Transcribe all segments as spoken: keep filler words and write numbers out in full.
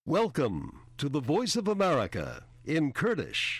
Welcome to the Voice of America in Kurdish.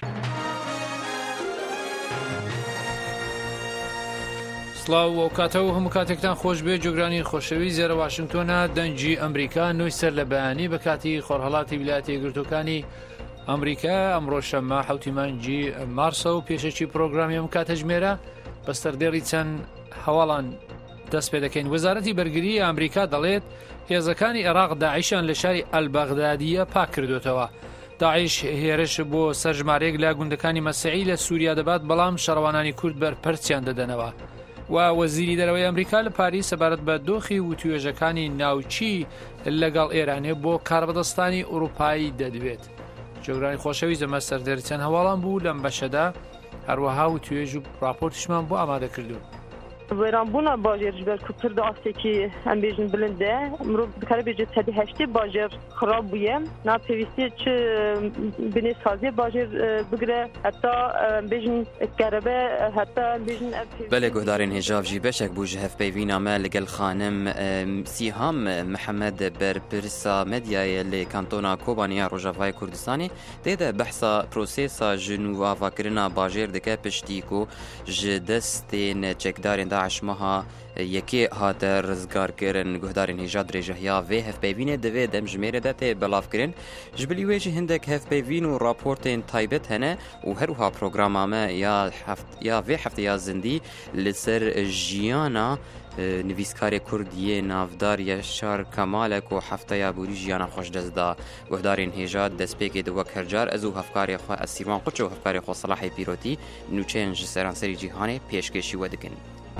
سڵاو و کاتەوە هەموو کاتێکتان خۆش بێ جۆگرانی خۆشەوی زێرە واشنگتۆنە دەنجی ئەمریکا نوۆی سەر لە بەیانی بە کاتی خۆرهەڵاتی ویلایەتە یەکگرتووەکانی ئەمریکا ئەمڕۆ شەممە حوتی مانگی مارسە و پێشەکی پرۆگرامی ئەم کاتەژمێرە بە سەردێڕی چەند هەواڵان دەست پێ دەکەین. وەزارەتی بەرگری ئەمریکا دەڵێت هێزەکانی عێراق داعیشان لە شاری ئەلبەغدادیە پاک کردوتەوە. داعیش هێرش بۆ سەرژمارێک لە گوندەکانی مەسیحی لە سووریا دەبات، بەڵام شەڕەوانانی کورد بەرپەرچیان دەدەنەوە. و وەزیری دەرەوەی ئەمریکا لە پاریس سەبارەت بە دۆخی وتوێژەکانی ناوچی لەگەڵ ئێرانێ بۆ کاربەدەستانی ئوروپایی دەدوێت. جۆگرانی خۆشەوی زەمە سەردێڕی چەند هەواڵان بوو لەم بەشەدا، هەروەها وتوێژ و راپۆرتیشمان بۆ ئامادە کردوون. وێرانبوونا باژێر ji ber ku pir di astekî em bêjin bilind e mirov dikare bêje sedî heştê bajer xirab bûye na pêwîstî çi binê saziyê bajer bigire heta em bêjin kerebe heta em bêjin ev Belê guhdarên hêjav jî beşek bû ji hevpeyvîna me li gel xanim Sîham Mihemed berpirsa medyayê lê kantona Kobaniya Rojavayê Kurdistanê dê de behsa prosêsa ji nûavakirina bajêr dike piştî ku ji destên çekdarên Daesh meha yekê hate rizgarkirin. Guhdarên hêja dirêjehiya vê hevpeyvînê divê demjimêrê de tê belavkirin. Ji bilî wê jî hindek hevpeyvîn û raportên taybet hene û herwiha programa me ya ya vê hefteya zindî li ser jiyana nivîskarê Kurdiyê navdar Yaşar Kemalek û hefteya borî jiyana xweş dest da. Guhdarên hêja destpêkê di wek hercar ez û hevkarê xwe ez Sîrvan Quç û hevkarê xwe Selahê Pîrotî nûçeyên ji seranserî cîhanê pêşkêşî we dikin.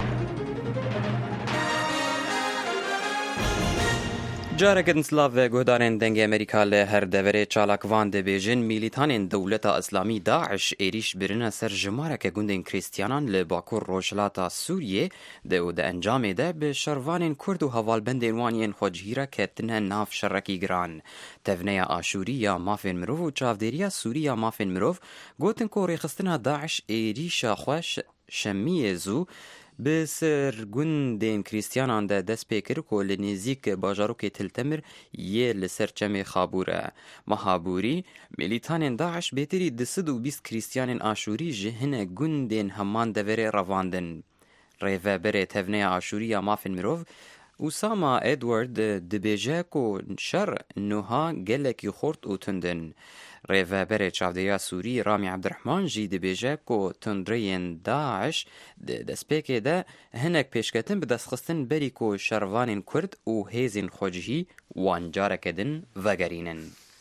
Carekin Slav ve guhdarên dengê Amerîka li her deverê çalakvan dibêjin mîlîtanên Dewleta Îslamî Daeş êrîş birine ser jimareke gundên Krîstiyanan li Bakur Rojhilata Sûriyê de û di encamê de bi şervanên Kurd û hevalbendên wan yên xwecihîra ketine nav şerrekî giran. Tevneya aşûrî ya mafên mirov û çavdêriya Sûrî ya mafên mirov gotin ku rêxistina Daeş êrîşa xwe şemiyê zû bi ser gundên Krîstiyanan de dest pê kir ku li nêzik bajarokê Tiltemir yê li ser çemê Xabûr e. Meha Borî, mîlîtanên Daeş bêtirî di sed û bîst Krîstiyanên aşûrî ji hinek gundên heman deverê revandin. Rêveberê Tevneya Aşûrî ya mafên mirov Usama Edward dibêje ku şer niha gelekî xort û tundin. Rêveberê çavdêriya Sûrî Ramî Ebdirehman jî dibêje ku tundreyên Daeş di destpêkê de hinek pêşketin bi destxistin berî ku şervanên Kurd û hêzên xwecihî wan careke din vegerînin.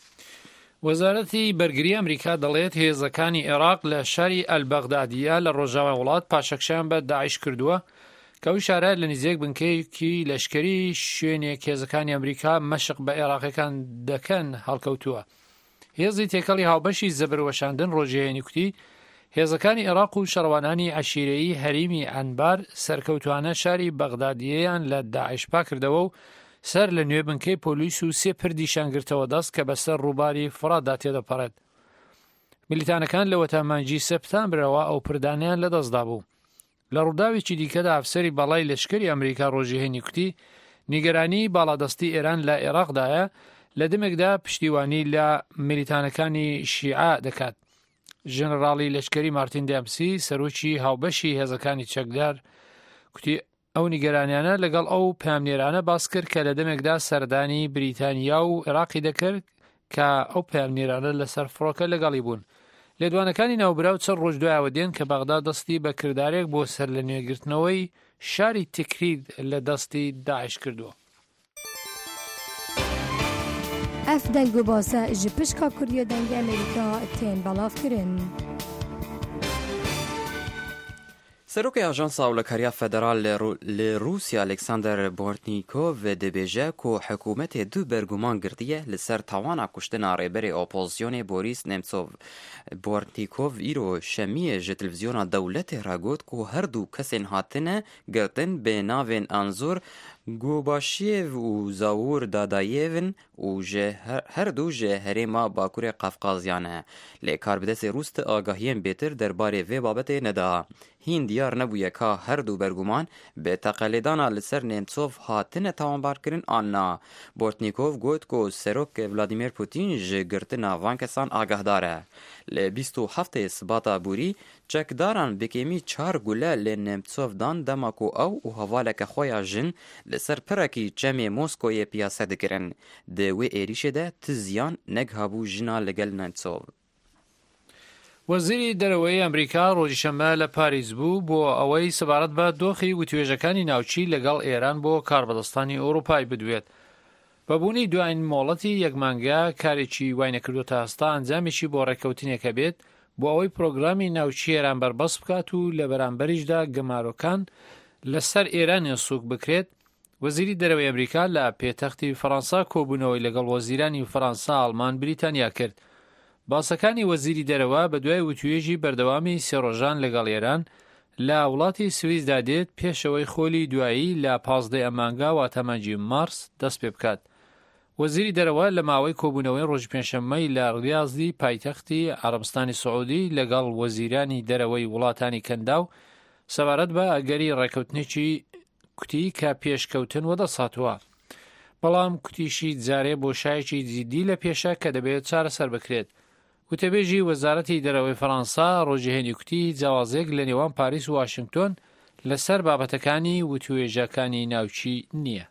وەزارەتی بەرگری ئەمریکا دەڵێت هێزەکانی عێراق لە شاری ئەلبەغدادیە لە ڕۆژاوای وڵات پاشەکشیان بە داعش کردووە کە ئەو شارە لە نزیک بنکەیەکی لەشکری شوێنێک هێزەکانی ئەمریکا مەشق بە عێراقیەکان دەکەن هەڵکەوتووە. هێزی تێکەڵی هاوبەشی زەبروەشاندن ڕۆژێنی کوتی هێزەکانی عێراق و شەڕەوانانی عەشیرەیی هەریمی ئەنبار سەرکەوتوانە شاری بەغدادیەیان لە داعش پاک کردەوە و سەر لە نوێ بنکەی پۆلیس و سێ پردیشان گرتەوە دەست کە بەسەر ڕووباری فڕاتدا تێدەپەڕێت. میلیتانەکان لە وەتامانجی سەپتامبرەوە ئەو پردانیان لەدەستدا بوو. لە ڕووداوێکی دیکەدا ئەفسەری بەڵای لەشکری ئەمریکا ڕۆژیهێنی کوتی نیگەرانی باڵادەستی ئێران لە عێراقدایە لە دمێکدا پشتیوانی لە میلیتانەکانی شیعە دەکات. ژنەراڵی لەشکری مارتین دێمسی سەرۆکی هاوبەشی هێزەکانی چەکدار کوتی ئەو نیگەرانیانە لەگەڵ ئەو پامنێرانە باس کرد کە لە دەمێکدا سەردانی بریتانیا و عێراقی دەکرد کە ئەو پامنێرانە لەسەر فڕۆکە لەگەڵی بوون. لێدوانەکانی ناوبراو چەند ڕۆژ دوایەوە دێن کە بەغدا دەستی بە کردارێک بۆ سەر لە نوێگرتنەوەی شاری تکرید لە دەستی داعش کردووە. ئەف دەنگوباسە ji pişka Kurdiya dengê Amerîka tên belavkirin. Serokê Ajansa Hewlekariya Federal li Rûsya Alexander Bortnîkov dibêje ku hikûmetê du berguman girtiye li ser tawana kuştina rêberê opozisyonê Boris Nemtsov. Bortnîkov îro şemiyê ji televîzyona dewletê re got ku her du kesên hatine girtin bê navên Anzur گوباشیو و زاور داداییون و جه هر دو جه هریما باکور قفقازیانه لی کاربدس روست آگاهیم بیتر درباره وی بابت ندا هین دیار نبویه که هر دو برگومان به تقلیدانا لسر نیمتسوف هاتن تاوانبار کرن آنا بورتنیکوف گوت کو سروک ولادیمیر پوتین جه گرتنا وان کسان آگاه داره لی بیست و هفته سباتا بوری چکداران بکیمی چار گوله لی نیمتسوف دان دماکو او و حوالک خویا جن لسر پرکی چمی موسکوی پیاسه دکرن دوی ایریشه ده تزیان نگهابو جنا لگل نیمتسوف. وەزیری دەرەوەی ئەمریکا ڕۆژی شەمە لە پاریس بوو بۆ ئەوەی سەبارەت بە دۆخی وتوێژەکانی ناوچی لەگەڵ ئێران بۆ کاربەدەستانی ئەوروپای بدوێت. بەبوونی دوایین مۆڵەتی یەک مانگە کارێکی وای نەکردوتە هەستا ئەنجامێکی بۆ ڕێکەوتنێکە بێت بۆ ئەوەی پرۆگرامی ناوچی ئێران بەربەست بکات و لە بەرامبەریشدا گەمارۆکان لەسەر ئێرانیان سووک بکرێت. وەزیری دەرەوەی ئەمریکا لە پێتەختی فەڕەنسا کۆبوونەوەی لەگەڵ وەزیرانی فەڕەنسا ئاڵمان بریتانیا کرد. باسەکانی وەزیری دەرەوە بە دوای وتوێژی بەردەوامی سێ ڕۆژان لەگەڵ ئێران لە وڵاتی سویسدا دێت پێشەوەی خۆلی دوایی لە پازدەی ئەمانگا واتە مانگی مارس دەست پێ بکات. وەزیری دەرەوە لە ماوەی کۆبوونەوەی ڕۆژی پێنجشەممەی لە ڕیاضی پایتەختی عەرەبستانی سعودی لەگەڵ وەزیرانی دەرەوەی وڵاتانی کەندا و سەبارەت بە ئەگەری ڕێکەوتنێکی کوتی کە پێشکەوتن وەدەساتووە. بەڵام کوتیشی جارێ بۆ شایەکی جیدی لە پێشە کە دەبێت چارەسەر بکرێت. وتەبێژی وەزارەتی دەرەوەی فەڕەنسا ڕۆژی هێنی کوتی جیاوازێک لە نێوان پاریس و واشنگتۆن لەسەر بابەتەکانی وتوێژەکانی ناوچی نییە.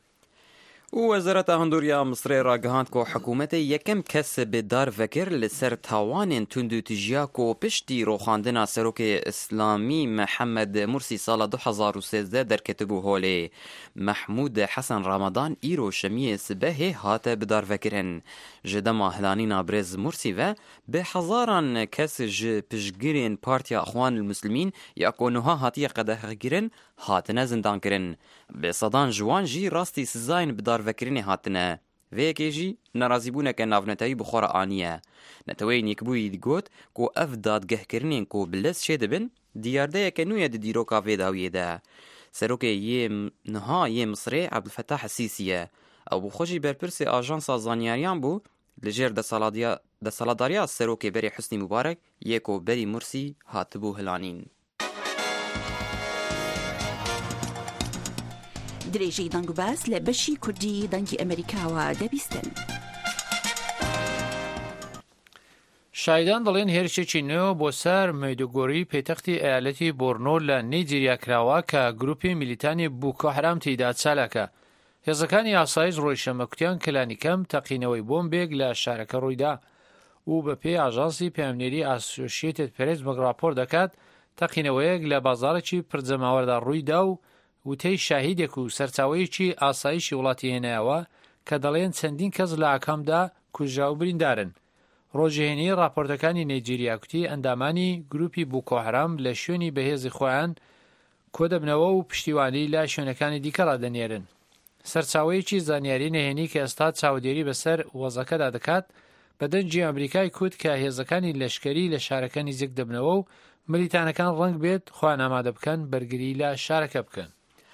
وزارت هندوریا مصر راگهاند کو حکومت یکم کس به دار وکر لسر تاوان تندو تجیا کو پشتی روخاندنا سروک اسلامی محمد مرسی سال دو هزار و سیزده در کتبو هوله محمود حسن رمضان ایرو شمی سبه هات به دار وکرن جدما هلانی نابرز مرسی و به هزاران کس ج پشگیرین پارتیا اخوان المسلمین یا کونها هاتی قده گیرن هاتنه زندان کرن به صدان جوان جی راستی سزاین به دار وکرین هاتنه ویکی جی نرازی بونه که ناونتایی بخور آنیه نتوی نیکبوی دیگوت کو اف دادگه کرنین کو بلس شده بن دیارده که نوی دیرو کافی داویه ده سروک یه نها یه مصری عبدالفتاح السیسیه او بخوشی برپرس آژانس زانیاریان بو لجر ده سالاداریا سروک بری حسنی مبارک یکو بری مرسی هاتبو هلانین. درێژەی دەنگ و باس لە بەشی کوردی دەنگی ئەمریکاوە دەبیستن. شایدان دەڵێن هێرشێکی نوێ بۆ سەر مەیدوگۆری پێتەختی ئەیالەتی بۆرنۆ لە نایجیریا کراوە کە گروپی میلیتانی بوکۆ حرام تێیدا چالاکە. هێزەکانی ئاسایش ڕۆژی شەمە کوتیان کەلانیکەم تەقینەوەی بۆمبێک لە شارەکە ڕوویدا و بە پێی ئاژانسی پەیامنێری ئاسۆشیێتد پرێس راپۆر دەکات تەقینەوەیەک لە بازاڕێکی پرجەماوەردا ڕوویدا و وتەی شاهیدێک و سەرچاوەیەکی ئاسایشی وڵاتی هێنایەوە کە دەڵێن چەندین کەس لە ئاکامدا کوژرا و بریندارن. ڕۆژهێنی راپۆرتەکانی نایجیریا کوتی ئەندامانی گروپی بوکۆ حرام لە شوێنی بەهێزی خۆیان کۆ دەبنەوە و پشتیوانی لە شوێنەکانی دیکەڕا دەنێرن. سەرچاوەیەکی زانیاری نهێنی کە ئێستا چاودێری بەسەر وەزەکەدا دەکات بە دەنجی ئەمریکای کوت کە هێزەکانی لەشکەری لە شارەکە نزیک دەبنەوە و ملیتانەکان ڕەنگ بێت خۆیان ئامادە بکەن بەرگری لە شارەکە بکەن.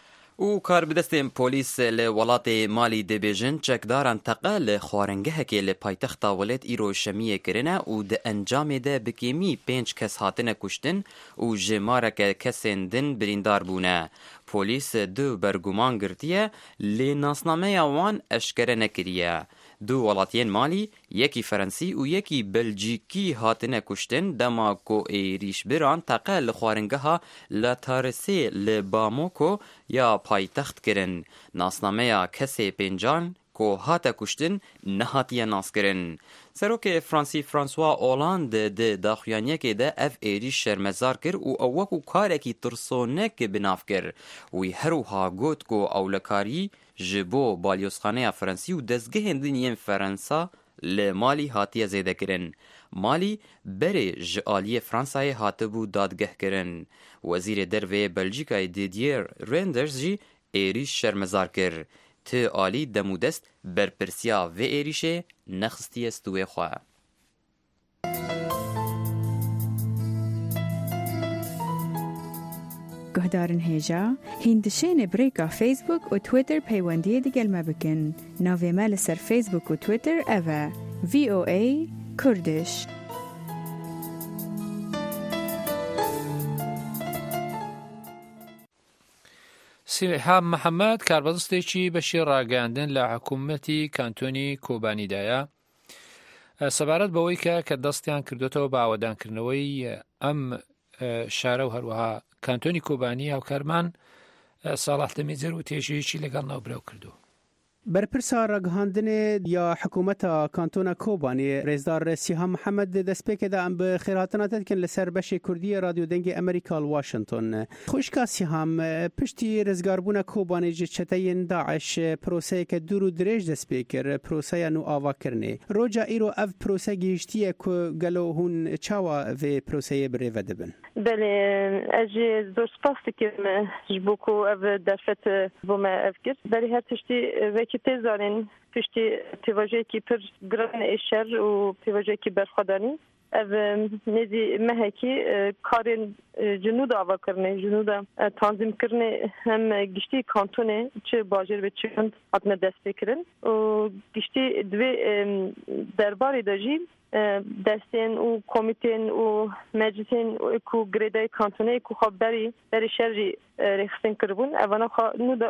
او کاربدستên پۆلیس li welatê Malî dibêjin çekdaran teqe li xwarengehekê li paytexta welêt îro şemiyê kirine û di encamê de bi kêmî pênc kes hatine kuştin û ji mareke kesên din birîndar bûne. Polîs du berguman girtiye lê nasnameya wan eşkere nekiriye. Du welatiyên Malî, yekî Frensî û yekî Belcîkî hatine kuştin dema ku êrîşbiran teqe li xwaringeha La Tarisê li Bamako ya paytext kirin. Nasnameya kesê pêncan ku hate kuştin nehatiye naskirin. Serokê Fransî François Hollande di daxuyaniyekê de ev êrîş şermezar kir û ew wekû karekî tirsonek binav kir. Wî herûha got ku ewlekarî ji bo balyozxaneya Fransî û dezgehên din yên Fransa li Malî hatiye zêdekirin. Malî berê ji aliyê Fransayê hatibû dadgehkirin. Wezîrê derveyê Belcîkayê Didier Reynders jî êrîş şermezar kir. Ti alî demûdest berpirsiya vê êrîşê nexistiye stûyê xwe. گهدارن هیجا هندشین بریکا فیسبوک و تویتر پیوندی دیگل ما بکن. ناوی مال سر فیسبوک و تویتر اوه وی او ای کردش. سیحاب محەممەد کاربەدەستێکی بەشی ڕاگەاندن لە حکوومەتی کانتۆنی کۆبانیدایە سەبارەت بەوەی کە کە دەستیان کردوێتەوە بە ئاوەدانکردنەوەی ئەم شارە و هەروەها کانتۆنی کۆبانی هاوکارمان ساڵح دەمێجەر و تێژەیەکی لەگەڵ ناوبرەو کردو. برپرسا رگهاندن یا حکومت کانتون کوبانی رئیسدار سیحاب محمد دسپیک دا ام به خیراتنات کن لسر بش کردی رادیو دنگ امریکا واشنطن. خوشکا سیحاب پشتی رزگاربون کوبانی جچتین داعش پروسه که دورو درج دسپیکر پروسه نو آوا کرنه. روجا ایرو اف پروسه گیشتیه که گلو هون چاوا و پروسه بری ودبن. بله اجی زور سپاس که جبوکو اف درفت بوم اف کرد. بله هر تشتی وکی تزارین پشتی تواجه کی پر گران اشر و تواجه کی برخدانی اف نزی مهکی کارن جنود آوا کرنه جنود تنظیم کرنه هم گشتی کانتونه چه باجر به چند اتن دست بکرن و گشتی دوی درباری داجی دستین و کمیتین و مجلسین و کو گریدای کانتونه کو خبری بری شرجی رخصتن کربون اونا خا نود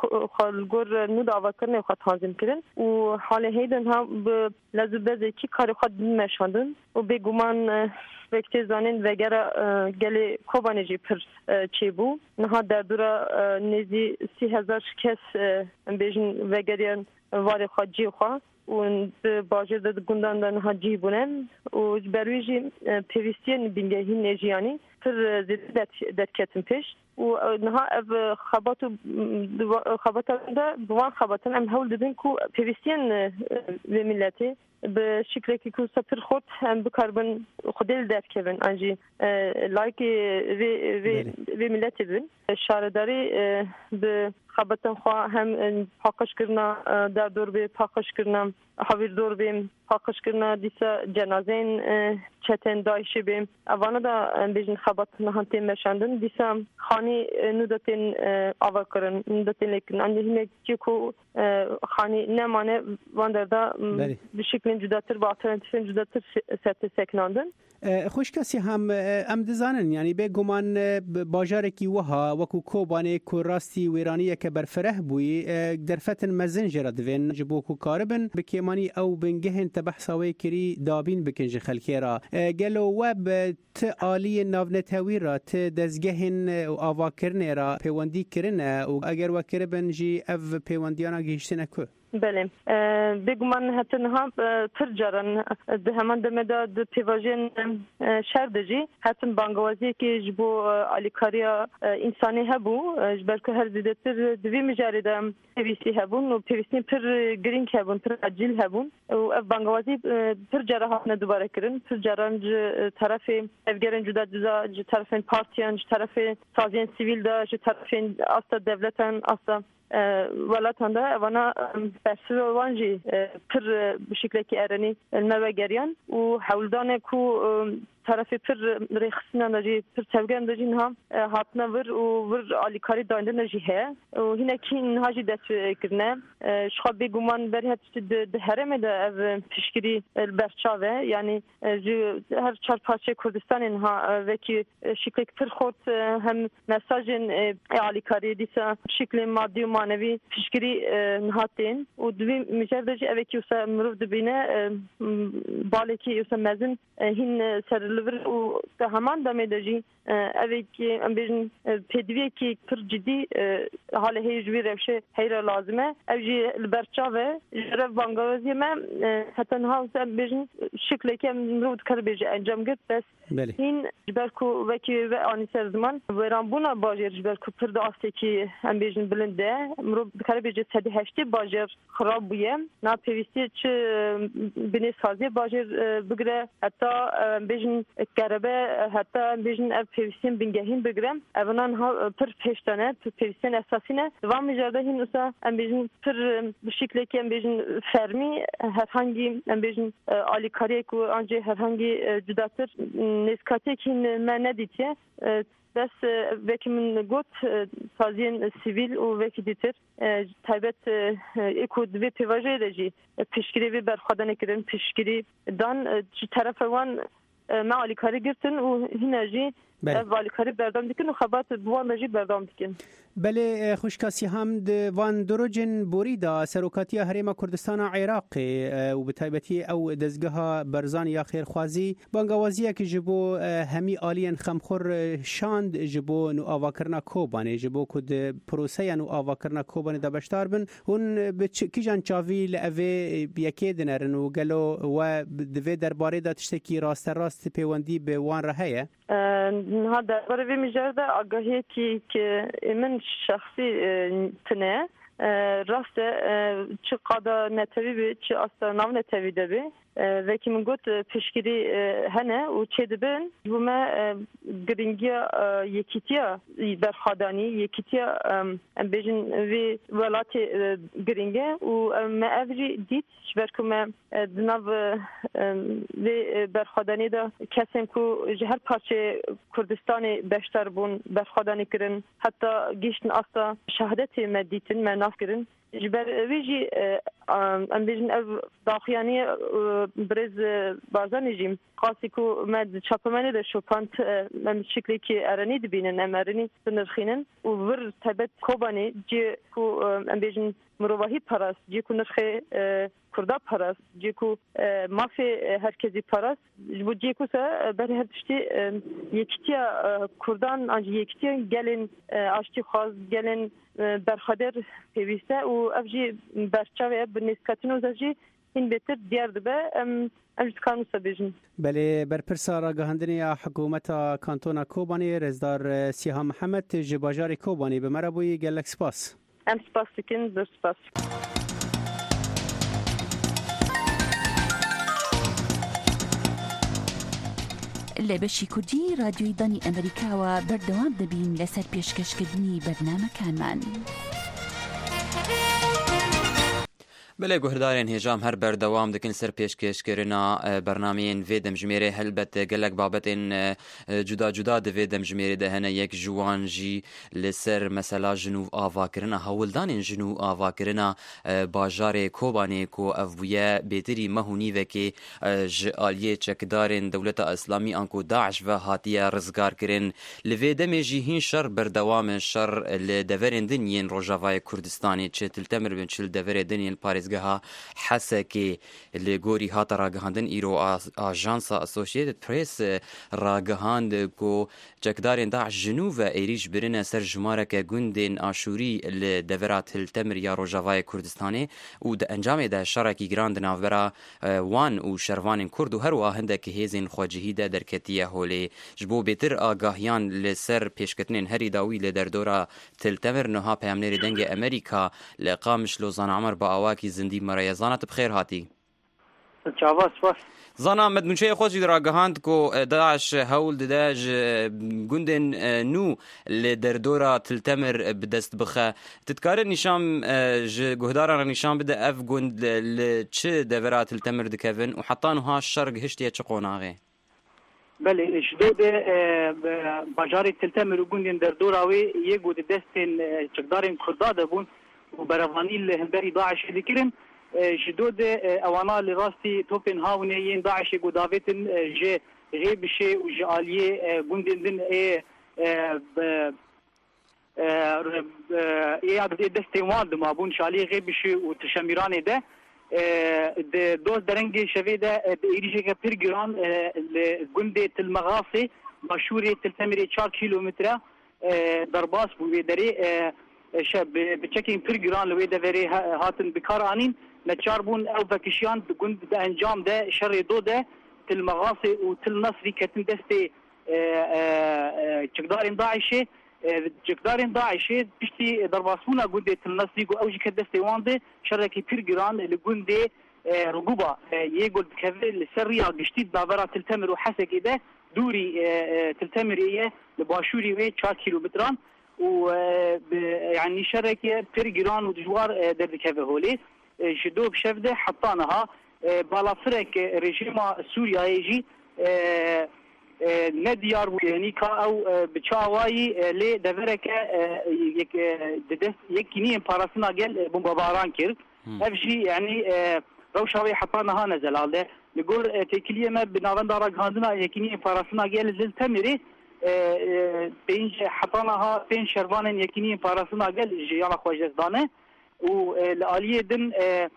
خالگور نود آوا کرنه خا تنظیم کردن و حال هیدن هم به لزوبه کی کار خود مشاندن و به گمان وقتی زنان وگرا گلی کوبانیجی پر چی بو نه در دورا نزی سی هزار کس بیشن وگریان واری خواجی خوا و باجر داد گندان دان حجی بودن و برویجی پیوستین بینگهی نجیانی پر زیاد داد کتن پیش و نه اف خباتو خباتن دا بوان خباتن ام هول دادن کو پیوستین و ملتی به شکلی که کو سپر خود هم بکاربن خودل داد کردن آنجی لایک و و و ملتی بین شارداری به خباتن خوا هم پاکش کردن در دور به پاکش کردن حویر دور بیم پاکش کردن دیسا جنازین چتن دایشی بیم اونا دا بیشتر خباتن هنتی مرشندن دیسا خانی نودتین آور کردن نودتین لیکن آنجا همی کو خانی نمانه واندردا به شکل جداتر با آلترناتیف جداتر سرت سکناندن. خوش کسی هم ام دزانن یعنی به گمان باجار کی وها وکو کوبانه کو راستی ویرانی که برفره بوی در فتن مزنجر دوین جبو کو کاربن بکیمانی او بنگهن تبحثاوی کری دابین بکنج خلکیرا گلو وب ت عالی ناونتاوی را ت دزگهن او آواکرنه را پیوندی کرنه و اگر وکربن جی اف پیوندیانا گیشتنه کو بله بگمان حتی نه ترجرن ده همان دمدا ده پیواژن شردجی حتی بانگوازی که جبو آلیکاریا انسانی هبو جبرک هر زیادتر دوی مجارده پیوستی هبون و پیوستی پر گرینگ هبون پر عجیل هبون و بانگوازی ترجره هاتن دوباره کردن ترجرن ج طرف افگرن جدا جدا ج طرفین پارتیان ج طرف سازین سیویل دا ج طرفین آستا دولتن آستا ولاتان ده وانا بسیار وانجی پر بشکلی که ارانی الموجریان و حولدان کو طرف پر رخصنا نجی پر سوگن دجی نها هاتنا ور و ور آلیکاری دانده نجی ها و هنا کی نها جی دست کرنه شخاب بگمان بری هست ده هرم ده از تشکیلی البرچاوه یعنی جو هر چهار پارچه کردستان نها وکی شکلی پر خود هم مساجن آلیکاری دیسا شکل مادی و مانوی تشکیلی نهاتین و دوی مجرد جی اوکی وسا مروف دبینه بالی کی وسا مزن هین سر و همان دامه داشتی اوی که ام بیشتر پدویی که پر جدی حاله هیچوی روشه هیرا لازمه اوجی البرچاوه جرف بانگوازی من حتی نه ام بیشتر شکلی که مرود کار بیش انجام گرفت بس این جبرکو وکی و آنی سر زمان ویرانبونا باجر جبرکو پر داستی که ام بیشتر بلنده مرود کار بیش سدی هشتی باجر خراب بویم نه پیوستی چه بنی سازی باجر بگره حتی بیشتر بیشن کربه حتی بیشن اف پیوستین بنگهین بگرم اونان ها پر پیشتانه پر پیوستین اساسینه و مجرده هین اصلا ام بیشن پر بشکلی که ام بیشن فرمی herhangi ام بیشن آلیکاری کو آنجا herhangi جداتر نسکاتی که من ندیدیه بس وکی من گوت سازین سیویل و وکی دیتر تایبت اکو دوی پیواجه دجی پیشگیری وی برخوادن کردن پیشگیری دان طرف وان ما آلیکاری گرتن و هنجی آلیکاری بردام دیکن و خبات بوان دجی بردام دیکن بله خوشکاسی هم وان دروجن بوریدا سروکاتی هریم کردستان عراق و به تایبتی او دزگاه برزان یا خیرخوازی بانگوازی که جبو همی آلین خمخور شاند جبو نو آواکرنا کوبانه جبو کد پروسه نو آواکرنا کوبانه دا بشتار بن هون کی جان چاوی لأوی بیکی دنرن و گلو و دوی درباره دا تشتکی راست راست پیوندی به وان رهیه ها درباره وی مجرده آگاهی که من شخصی تنه راسته چه قادا نتوی بی چه اصلا نام نتوی ده بی و که من گوت پیشگیری هنه و چه دبن و ما گرینگی یکیتیا برخادانی یکیتیا بیشن وی ولات گرینگه و ما افری دیت شبرکو ما دناو وی برخادانی دا کسیم کو جهر پارچه کردستان بشتر بون برخادانی کرن حتی گیشتن اصلا شهادت ما دیتن ما ناف کرن جبر ویجی ام بیشن اف داخیانی برز بازان جیم قاسی کو مد چاپمنه ده شوپانت من شکلی که ارانی دبینن ام ارانی بنرخینن و ور تبت کوبانی جی کو ام بیشن مروحی پراست جی کو نرخه کردا پراست جی کو مافی هرکزی پراست جبو جی کو سه بر هر تشتی یکتیا کردان آنجا یکتیا گلن آشتی خواست گلن برخادر پیوسته و افجی برچاوه بنسکاتین و زجی این بهتر دیار دبه ام امروز کانون سبیجن. بله برپرسا راگهاندنی حکومت کانتونا کوبانی رزدار سیها محمد جباجار کوبانی به مربوی گلک سپاس. ام سپاس دکن در سپاس. لبشی کردی رادیوی دانی امریکا و بردوام دبین لسر پیشکشکردنی برنامه کانمان. بله گوهردارین هجام هر بردوام دکن سر پیشکشکرنا برنامه‌ین وی دمجمیره هلبت گلک بابتین جدا جدا دوی دمجمیره دهنه یک جوانجی لسر مثلا جنوب آوا کرنا هولدانین جنوب آوا کرنا باجار کوبانی کو افویه بیتری مهونی و که جالیه چکدارین دولت اسلامی آنکو داعش و هاتیه رزگار کرن لوی دمجی هین شر بردوام شر لدورین دنین روجاوای کردستانی چه تلتمر بین چل دور دنین پاریز گها حسکی لگوری هات راگهاندن ایرو آژانس اسوسییتد پریس راگهاند کو جکدارین داعش جنوب ایریج برن سر جمارک گوندین آشوری لدورات التمر یا روجاوای کردستانی و د انجام ده شرکی گراند ناورا وان و شروان کرد و هر واهنده که هیزین خواجهی ده درکتیه هولی جبو بیتر آگاهیان لسر پیشکتنین هری داوی لدردورا تلتمر نها پیامنری دنگ امریکا لقامش لوزان عمر با آواکی زندی مرای زانت بخیر هاتی چاواس واس زانا مدمنشه خوشی در آگاهاند کو داعش هول داج گوندن نو لدردورا تلتمر بدست بخه تتکار نشام جهدارا نشام بده اف گوند لچه دورات تلتمر دکفن و حتی نها شرق هشتیه چه قوناغه بله شدود باجار تلتمر و گوندن دردوراوی یه گود دستین چکدارین کرداده بون و بروانی لهندری داعش دکرن جدود اوانا لراستي توبن هاونيين داعش قدافتن جي غيبشي وجاليه قندن اي اي دستي وان ما بون شاليه غيبشي وتشميراني ده دوز درنگي شوي ده ايريجي بيرغران لقندة المغاصي مشهوري تلتمري چار كيلومتر درباس بو دري شب بچكين بيرغران لوي ده وري هاتن بكارانين نچاربون او فکشیان گند ده انجام ده شر دو ده تل مغاصي و تل نصري كتن دستي چکدارین داعشي چکدارین داعشي بشتي درباسونا گند تل نصري و اوجي كدستي وانده شركي بيرغران لگند رقوبة يقول بكذل سريا قشتيد دابرا تلتمر وحسكي ده دوري تلتمريه لباشوري وي أربعة كيلومتران و يعني شركه بيرجران ودجوار دردكه هولي جدوب شفده حطانها بالافرك رژیم سوریا يجي نديار وينيكا او بچاوي ل دبرك يك يكني باراسنا قال بومباران كير افشي يعني روشاوي حطانها نزل هذا نقول تكليه ما بنارن دار غاندنا يكني باراسنا قال للتمري بين حطانها بين شربان يكني باراسنا قال جيانا خوجدانه والاليه دن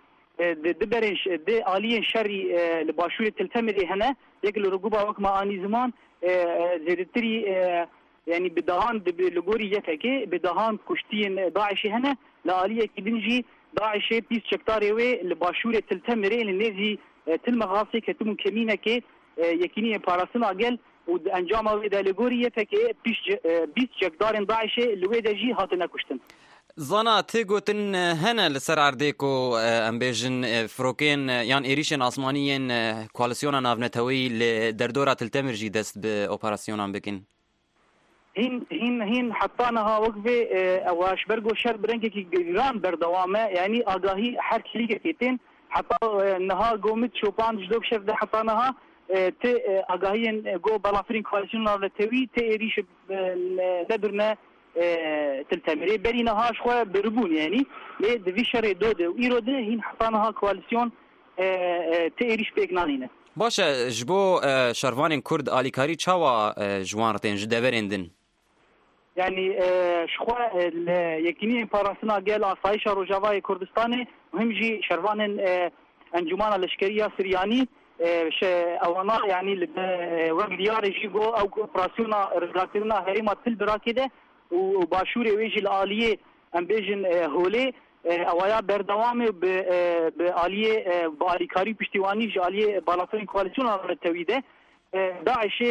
دبرش دي آلية شري لباشورة تلتمري هنا يقلوا رقوبة وكما آني زمان زيدتري يعني بدهان لغوري يفكي بدهان كشتين داعشي هنا لآلية كدنجي داعشي بيس شكتاري وي لباشورة تلتمري لنزي تلمغاصي كتمون كمينة كي يكيني باراسنا قل وانجامه ويدا لغوري يفكي بيس شكتارين داعشي لويدا جي هاتنا كشتن زانا تيغوتن هنا لسر عرديكو ام بيجن فروكين يان ايريشن عثمانيين كواليسيونا نافنتوي لدردورة التمرجي دست باوبراسيونان بكن هين هين هين حطانها وقفه اواش برغو شر برنكي جران بردوامه يعني اغاهي حرك ليكتين حتى نها قومت شوبان جدوب شف ده حطانها تي اغاهين جو بلافرين كواليسيون نافنتوي تي ايريش لدرنا تلتمري برينها شوية بربون يعني ليه دفي شري دودة وإيرودة هين حطانها كواليسيون تيريش بيكنانينه باشا جبو شروانين كرد آليكاري چاوا جوانرتين جدابرندن يعني شوية يكيني باراسنا قال آسايشة روجاواي كردستاني مهم جي شروانين انجمان الاشكرية سرياني اوانا يعني وقت ديار جيغو او اوبراسيونا رزقاتنا هريما تلبرا كده وباشوري ويجي الآلية ام بيجن هولي اوايا بردوامي بآلية بآليكاري پشتیوانی جي آلية بالاترين كواليسيون التويده داعش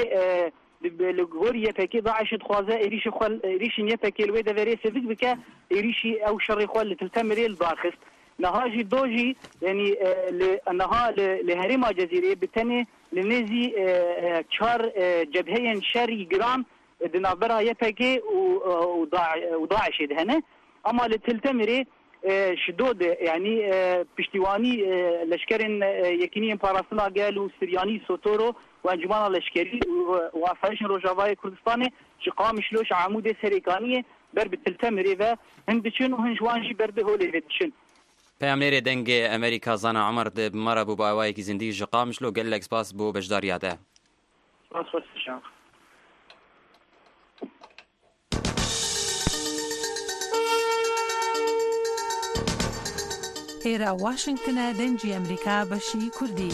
لغوري يفكي داعش تخوازه ايريش خول ايريشن يفكي الوي دفري سيفيك بك ايريشي او شري خول تلتمري الباخست نهاجي دوجي يعني نها لهريما جزيره بتني لنزي چار جبهين شري جرام دنابرا يفكي وداعش هنا اما لتلتمري شدود يعني پشتیوانی لشکرین یکینی پاراسنا قالوا سرياني سوتورو وانجمان لشکری وافرشن روجاوای کردستان شقام شلوش عمود سريكانيه بر بتلتمري و هندشن وهنجوانجي بر بهولي ودشن پیامنیر دنگ امریکا زانا عمر د مرا بو باوای کی زندگی شقام شلو قال لك سپاس بو بجدارياته سپاس واسه هێرا واشنگتنە دەنگی ئەمریکا بەشی کوردی.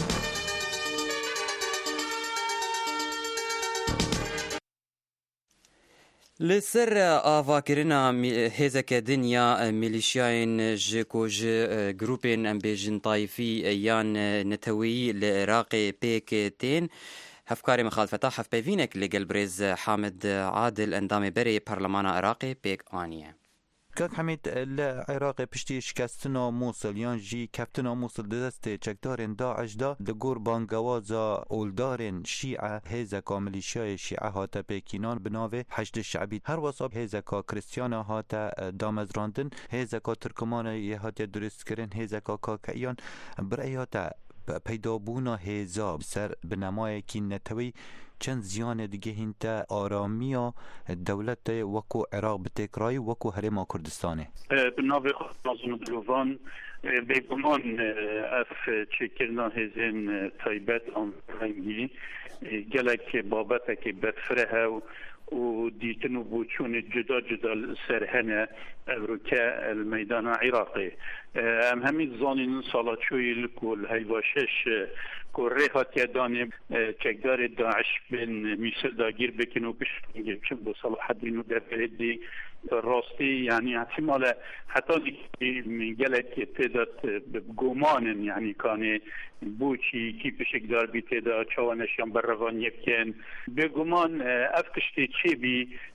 لسر آواکرنا هزک دنیا میلیشیاین جکوج گروپین ام بیجن طایفی یان نتوی لعراق پیک تین هفکار مخالفتا حف بینک لگل بریز حامد عادل اندام بری پارلمان عراقی پیک آنیه. كاك حميد العراق بشتي شكستنا موصل يانجي كابتنا موصل دست چكدارن داعش دا دقور بانقوازا اولدارن شيعة هيزكا ميليشيا شيعة هاتا بيكينان بناوه حشد الشعبي هر وصاب هيزكا كريستيانا هاتا دامزراندن هيزكا تركمان يهاتا درست کرن هيزكا كاكايان برأي هاتا پیدابونا هزا سر بنمای کی نتوی چند زیان دیگه هنتا آرامیا دولت وکو عراق بتکرای وکو حرم کردستانه بنابه خواهد دلوان بگمان اف چکرنا هزین تایبت آنرنگی گلک بابت که بفره و و دیتنو بوچون جدا جدا سرهنه اوروکا الميدان العراقي ام همین زانین سالاتشوی لکل هیواشش کره هاتیا دانه چکدار داعش بین میسل داگیر بکنو بشنگه چون با صلاح الدین و دفردی راستی يعني احتمال حتى گلک تعداد گمان يعني كان بوچی کی بشکدار بی تعداد چوانشان بر روان یکن بگمان افکشتی چی بی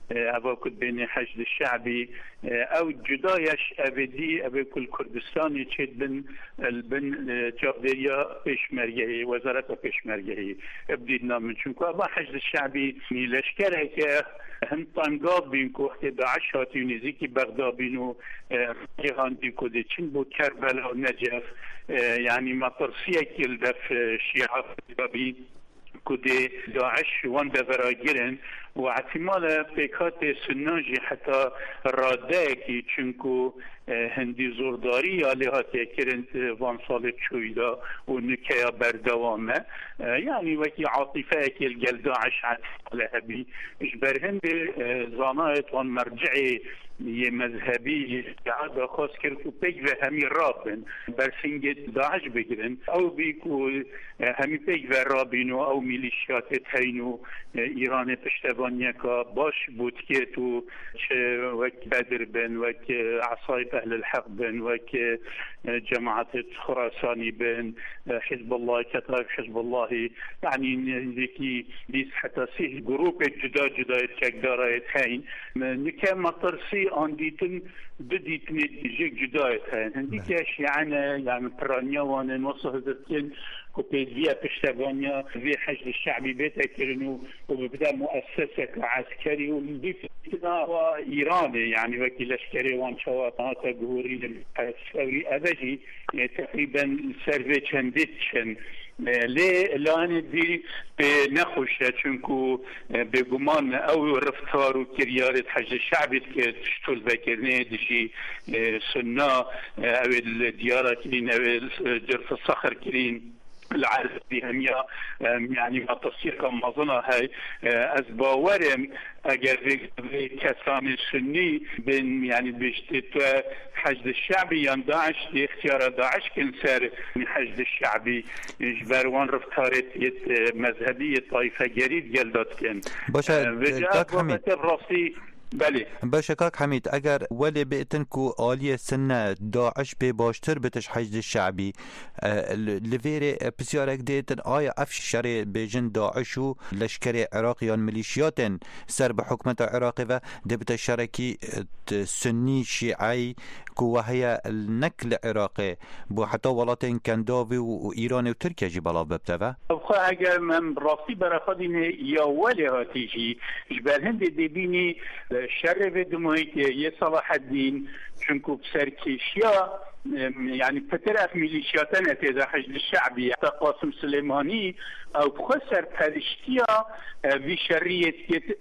أبا كد بين حشد الشعبي أو جدايش أبدي أبا كل كردستاني تشد بن البن جابدية بيشمرجه وزارة بيشمرجه أبدينا من شنكو أبا حشد الشعبي لشكره ك هم طنقاب بينكو وقت داعش هاتي نزيكي بغداد بينو ريغان ديكو دي چن بو كربلا ونجف يعني ما ترسيه كل دف شيعة بابي كده داعش وان دفرا گرن و احتمال پیکات سنانجی حتی راده کی چونکو هندی زورداری آلیهاتی کرن وان سال چویدا و نکیا بردوامه یعنی وکی عاطفه که الگل داعش احتمال هبی اش برهند زانایت وان مرجعی یه مذهبی عاد خاص کرد و پیک و همی رابن برسنگ داعش بگیرن او بیکو همی پیک و رابینو او میلیشیات تینو ایران پشتبانیه که باش بود که تو چه وک بدر بن وک عصایب اهل الحق بن وک جماعت خراسانی بن حزب الله كتاب حزب الله يعني ذيكي ليس حتى سيه جروب جدا جدا تقدر يتهين نكام مطرسي عنديتن بديتن جيك جدا يتهين هنديك يعني يعني برانيا وانا نوصل ذاتين كوبيديا بشتغانيا في حشد الشعبي بيتا كرنو وببدا مؤسسة عسكري والبيتنا وإيراني يعني وكي لشكري وانشواطات جهوري الثوري أبجي تقريبا سرفي چندتشن ليه الان دي بنخوشه چونكو بگمان او رفتار و كريارة حج الشعبي تشتول بكرنه دشي سنة او الديارة كرين او جرف الصخر كرين العربي هميا يعني ما تصير مظنة هاي از باورم اگر في كسان سني بين يعني بيشتت حشد الشعبي ين داعش دي اختيار داعش كنسر من حشد الشعبي جبروان رفتارت مذهبية طائفة جريد جلدات كن باشا كاك حميد راسي بله باشا كاك حميد اگر ولي بيتنكو آلية سنة داعش بي باشتر بتش حشد الشعبي لفيري بسيارك ديتن آيا اف شري بيجن داعشو لشكري عراقيان ميليشياتن سر بحكمة عراقي و دبت الشركي سني شيعي كو هي النكل عراقي بو حتى ولاتين كنداوي وإيران وتركيا جي بلاف ببتفا أبخوا اگر من راسي برخادين يا ولي هاتيجي جبال هند دي بيني شر في دمويت يا صلاح الدين چونكو بسركيشيا يعني فترة ميليشياتنا تيدا حشد الشعبي قاسم سليماني او بخسر بهالشتيا في شرية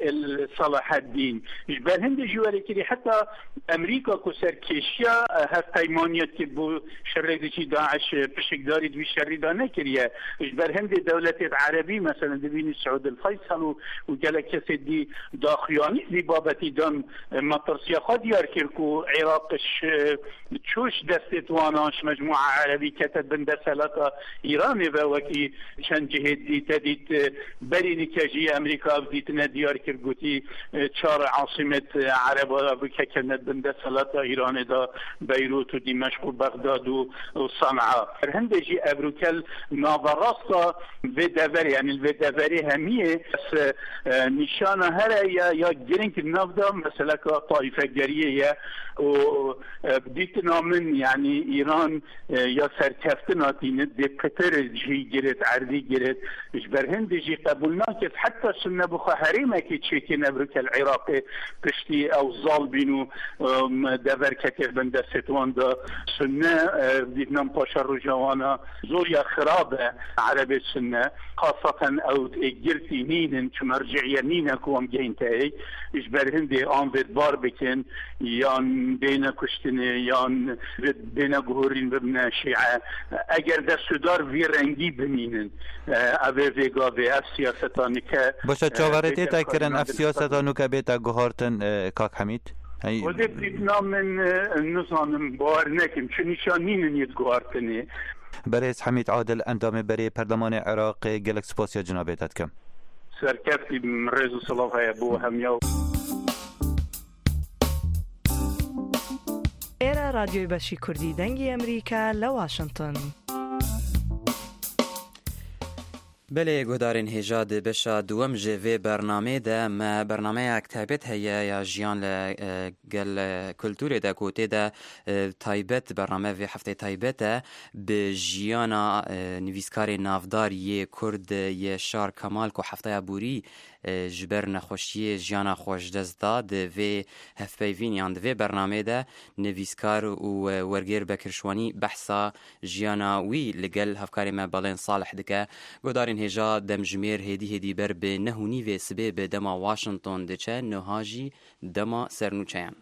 صلاح الدين جبال هند جوالي كري حتى امريكا كسر كيشيا هالتايمانيات كبو شرية داعش بشكداري في شريدة نكريا جبال هند دولة عربي مثلا دبين السعود الفيصل وقال كسي دي داخياني دي بابتي دان مطرسيا خاد ياركركو عراقش تشوش دست واناش مجموعة عربي كتب بندسلة إيراني وكي چند جهد دي تديت بريني كجي أمريكا بديتنا ديار كرغوتي چار عاصمة عربا بكا كانت بندسلة إيراني دا بيروت و دمشق و بغداد و صنعاء هندجي أبروكال نابراستا ودفر يعني الودفري همية بس نشانة هرا يا يا جرينك النفدا مثلا كطائفة جرية و بديتنا من يعني إيران يا سركفتنا تيند دي قطر جي جرت عردي جرت جبر هند جي قبولنا كيف حتى سنة بخوا حريمة كي تشيكي نبرك العراقي قشتي أو ظالبينو دبر كتير بندا ستوان دا سنة فيتنام باشر رجوانا زوريا خرابة عربي السنة خاصة أو جرتي نينن كمرجعية نينا كوام جينتاي جبر هندي آن بار بكن يان بين كشتني يان بين جهورين ببنا شيعة اگر دستودار في رنگی بمینن اوه ویگا و اف سیاستانی که باشه چاوره تیتا کرن اف سیاستانو که بیتا گهارتن کاک حمید و ده بیتنا من نظانم بار نکم چون نشانین نیت گهارتنی بريس حميد عادل اندام بري برلمان عراق جلك سپاس يا جنابيتت كم سركفتي مريز صلاح يا ابو هميو إيرا راديو باشي كردي دنجي أمريكا لواشنطن بله گهدارین هجا ده بشا دوم جوه برنامه ده ما برنامه اکتابت هیا یا جیان لگل کلتوری ده کوته ده تایبت برنامه و هفته تایبت ده به جیانا نویسکار نافدار یه کرد یه شار کمال که هفته بوری جبر نخوشی جیانا خوش دزدا ده و هفپیوین یان ده برنامه ده نویسکار و ورگیر بکرشوانی بحثا جیانا وی لگل هفکاری ما بالین صالح دکه گهدارین هجا دمجمیر هدی هدی بر به نهونی و سبه به دما واشنطن دچه نهاجی دما سرنوچیان.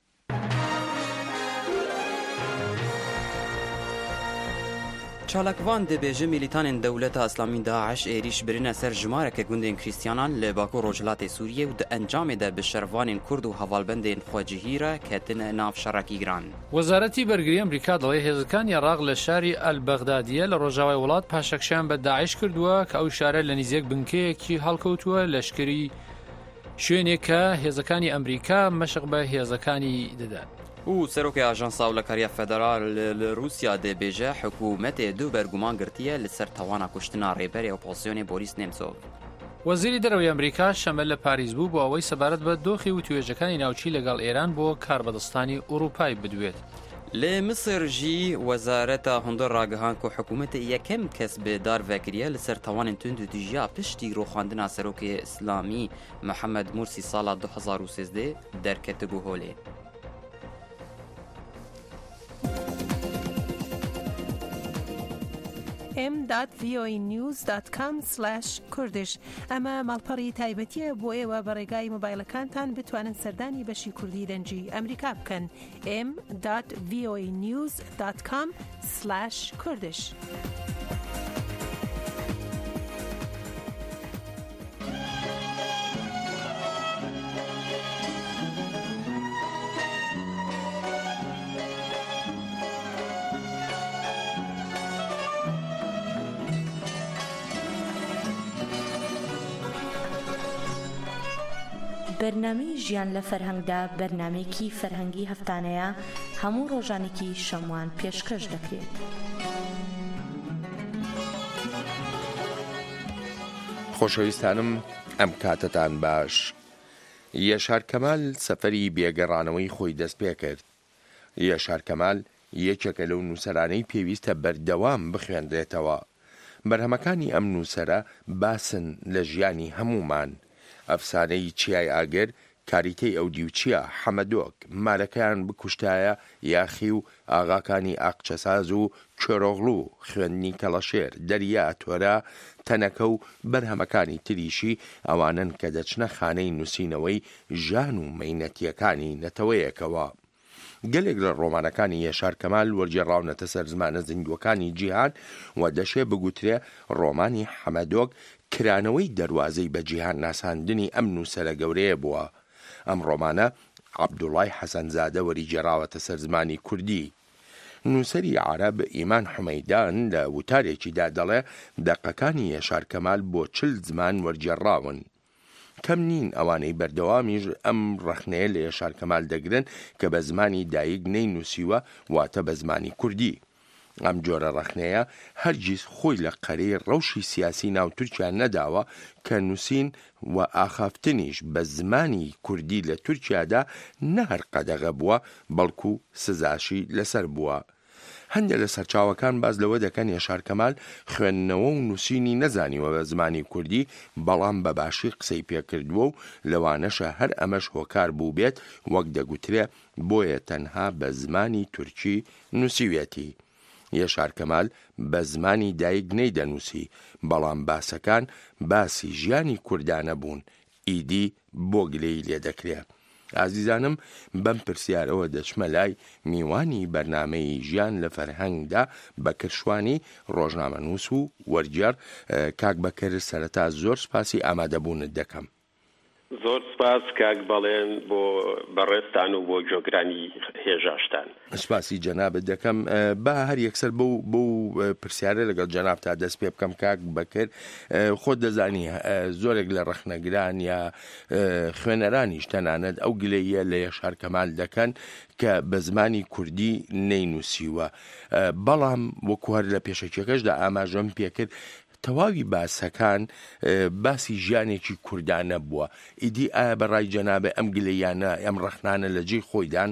چالاکوان دبیجه میلیتان دولت اسلامی داعش ایریش برین سر جماره که گوندین کریستیانان لباکو روجلات سوریه و ده انجام ده به شروان کرد و حوالبندین خواجهی را کتن ناف شرکی گران. وزارتی برگری امریکا دڵێ هێزەکانی عێراق لە شاری ئەلبەغدادیە لە ڕۆژاوای وڵات پاشەکشیان بە داعش کردووە کە ئەو شارە لە نزیک بنکەیەکی هەڵکەوتووە لەشکری شوێنێک کە هێزەکانی ئەمریکا مەشق بە هێزەکانی دەدات. او سروک آژانسا ولکاریا فدرال روسیا ده بیجه حکومت دو برگمان گرتیه لسر توانا کشتنا ریبری اپوزیسیون بوریس نیمسوف. وەزیری دەرەوەی ئەمریکا شەمە لە پاریس بوو بۆ ئەوەی سەبارەت بە دۆخی و توێژەکانی ناوچی لەگەڵ ئێران بۆ کاربەدەستانی ئوروپای بدوێت. لی مصر جی وزارت هندر راگهان که حکومت یکم کس به دار وکریه لسر توان تند دیجا پشتی رو خواندن سروک اسلامی محمد مرسی سال دو هزار و سیزده در کتگو هوله. ام دات وی او ای نیوز دات کام سلاش کوردش اما مالپەڕی تایبەتیە بۆ ئێوە بە ڕێگای مۆبایلەکانتان بتوانن سەردانی بەشی کوردی دەنجی ئەمریکا بکەن ام دات وی او ای نیوز دات کام سلاش کوردش. بەرنامەی ژیان لە فەرهەنگدا بەرنامەیەکی فەرهەنگی هەفتانەیە هەموو ڕۆژانێکی شەموان پێشکەش دەکرێت. خۆشەویستانم ئەم کاتتان باش. یەشار کەمال سەفەری بێگەڕانەوەی خۆی دەست پێ کرد. یەشار کەمال یەکێکە لەو نووسەرانەی پێویستە بەردەوام بخوێندرێتەوە. بەرهەمەکانی ئەم نووسەرە باسن لە ژیانی هەمومان. ئەفسانەی چیای ئاگر کاریتەی ئەو دیوچیە حەمەدۆک مارەکەیان بکوشتایە یاخی و ئاغاکانی ئاقچەساز و کۆرۆغڵو خوێندنی کەڵەشێر دەریا تۆرە تەنەکە و بەرهەمەکانی تریشی ئەوانن کە دەچنە خانەی نووسینەوەی ژان و مەینەتیەکانی نەتەوەیەکەوە. گەلێک لە ڕۆمانەکانی یەشار کەمال وەرجێڕاونەتە سەر زمانە زیندوەکانی جیهان و دەشێ بگوترێ ڕۆمانی حەمەدۆک کرانەوەی دەواازەی بە جیهان ناساندنی ئەم نووسەرە گەورەیە بووە. ئەم ڕۆمانە عەبدوڵای حەسەنزادە وەریگێڕاوەتە سەر زمانی کوردی. نووسەری عەرەب ئیمان حومەیدان لە وتارێکیدا دەڵێ دەقەکانی یەشار کەمال بۆ چل زمان وەرجێڕاون. کەم نین ئەوانەی بەردەوامیش ئەم ڕەخنەیە لە یەشار کەمال دەگرن کە بە زمانی دایک نەینووسیوە واتە بە زمانی کوردی. ئەم جۆرە ڕەخنەیە هەرگیز خۆی لە قەرەی ڕەوشی سیاسی ناو تورکیا نەداوە کە نووسین و ئاخافتنیش بە زمانی کوردی لە تورکیادا نەهەر قەدەغە بووە بەڵکو سزاشی لەسەر بووە. هەندێک لە سەرچاوەکان باز لەوە دەکەن یەشار کەمال خوێندنەوە و نووسینی نەزانیوە بە زمانی کوردی بەڵام بە باشی قسەی پێکردووە و لەوانەشە هەر ئەمەش هۆکار بوو بێت وەک دەگوترێ بۆیە تەنها بە زمانی تورکی نووسیوێتی. یەشار کەمال بە زمانی دایک نەیدەنووسی بەڵام باسەکان باسی ژیانی کوردانە بوون ئیدی بۆ گلەی لێ دەکرێت. ئازیزانم بەم پرسیارەوە دەچمە لای میوانی بەرنامەی ژیان لە فەرهەنگدا بە کرشوانی ڕۆژنامەنووس و وەرجێڕ کاک بەکر سەرەتا زۆر سپاسی ئامادەبوونت دەکەم. زۆر سپاس کاک بەڵێن بۆ بەڕێستان و بۆ جۆگرانی هێژاشتان. سپاسی جەنابەت دەکەم. با هەر یەکسەر بەو پرسیارە لەگەڵ جەناب تا دەست پێ بکەم کاک بەکر خۆت دەزانی زۆرێک لە ڕەخنەگران یا خوێنەرانیش تەنانەت ئەو گلەیە لە یەشار کەمال دەکەن کە بە زمانی کوردی نەینووسیوە بەڵام وەکو هەر لە پێشەکیەکەشدا ئاماژەم پێکرد تەواوی باسەکان باسی ژیانێکی کوردانە بووە. ئیدی ئایا بەڕای جەنابێ ئەم گلەیانە ئەم ڕەخنانە لە جێی خۆیدان؟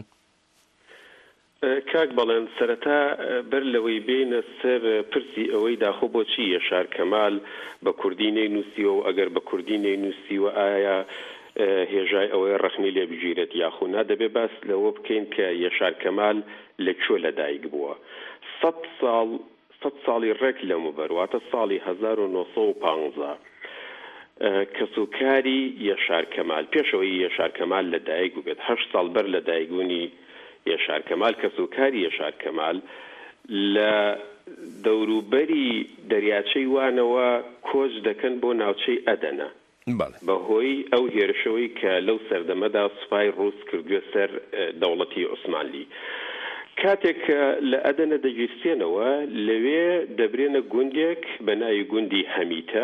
کاک بەڵێن سەرەتا بەر لەوەی بینە سەر پرسی ئەوەی داخۆ بۆچی یەشار کەمال بە کوردی نەینووسیوە و ئەگەر بە کوردی نەینووسیوە ئایا هێژای ئەوەی ڕەخنی لێ بگیرێت یاخۆ نادەبێ باس لەوە بکەین کە یەشار کەمال لەکوێ لەدایک بووە. سەد ساڵ سەد ساڵی ڕێک لەموبەر واتە ساڵی هەزار و نۆ سەد و پانزە کەسوکاری یەشار کەمال پێشەوەی یەشار کەمال لەدایک بوو بێت هەشت ساڵ بەر لەدایکبوونی یەشار کەمال کەسوکاری یەشار کەمال لە دەوروبەری دەریاچەی وانەوە کۆچ دەکەن بۆ ناوچەی ئەدەنە بەهۆی ئەو هێرشەوەی کە لەو سەردەمەدا سوپای ڕووس کردووە سەر دەوڵەتی عوسمانلی. کاتێک لە ئەدەنە دەگیرسێنەوە لەوێ دەبرێنە گوندێک بە ناوی گوندی هەمیتە.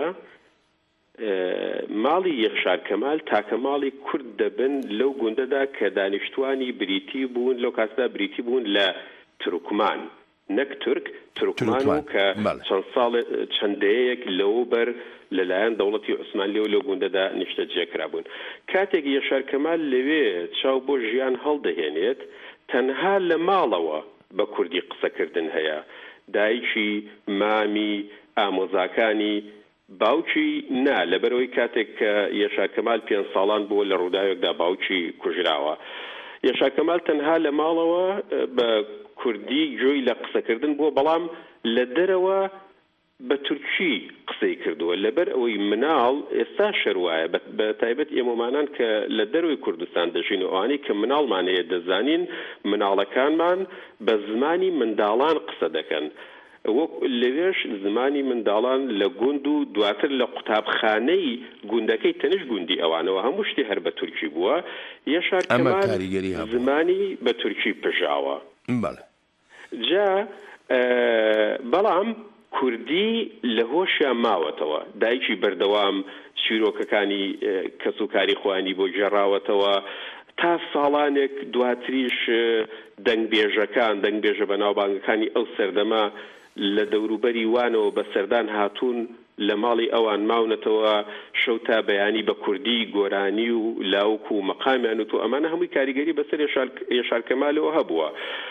ماڵی یەشار کەمال تاکە ماڵی کورد دەبن لەو گوندەدا کە دانیشتوانی بریتی بوون لەو کاتدا بریتی بوون لە تورکمان نەک تورک تورکمان و کە چەند ساڵ چەندەیەک لەوبەر لەلایەن دەوڵەتی عوسمانلی و لەو گوندەدا نیشتە جێکرا بوون. کاتێک یەشار کەمال لەوێ چاو بۆ ژیان هەڵدەهێنێت تەنها لە ماڵەوە بە کوردی قسەکردن هەیە. دایکی مامی ئامۆزاکانی باوکی نا لەبەرەوەی کاتێک کە یەشار کەمال پێنج ساڵان بووە لە ڕووداوێکدا باوکی کوژراوە. یەشار کەمال تەنها لە ماڵەوە بە کوردی گوێی لە قسەکردن بووە بەڵام لە دەرەوە بە تورکی قسەی کردووە لەبەر ئەوەی مناڵ ئێستا شەروایە بە تایبەت ئێمەمانان کە لە دەروی کوردستان دەژین و ئەوانەی کە مناڵمانەیە دەزانین مناڵەکانمان بە زمانی منداڵان قسە دەکەن. وەک لەوێش زمانی منداڵان لە گوند و دواتر لە قوتابخانەی گوندەکەی تەنش گوندی ئەوانەوە هەموو شتی هەر بە تورکی بووە. یەشار کەمال زمانی بە تورکی پژاوە. جا بەڵام کوردی لە هۆشیان ماوەتەوە. دایکی بەردەوام چیرۆکەکانی کەسوکاری خۆیانی بۆ گێڕاوەتەوە تا ساڵانێک دواتریش دەنگبێژەکان دەنگبێژە بەناوبانگەکانی ئەو سەردەما لە دەوروبەری وانەوە بە سەردان هاتوون لە ماڵی ئەوان ماونەتەوە شەو تا بەیانی بە کوردی گۆرانی و لاوک و مەقامیان و تۆ ئەمانە هەمووی کاریگەری بەسەر یەشار کەمالەوە هەبووە.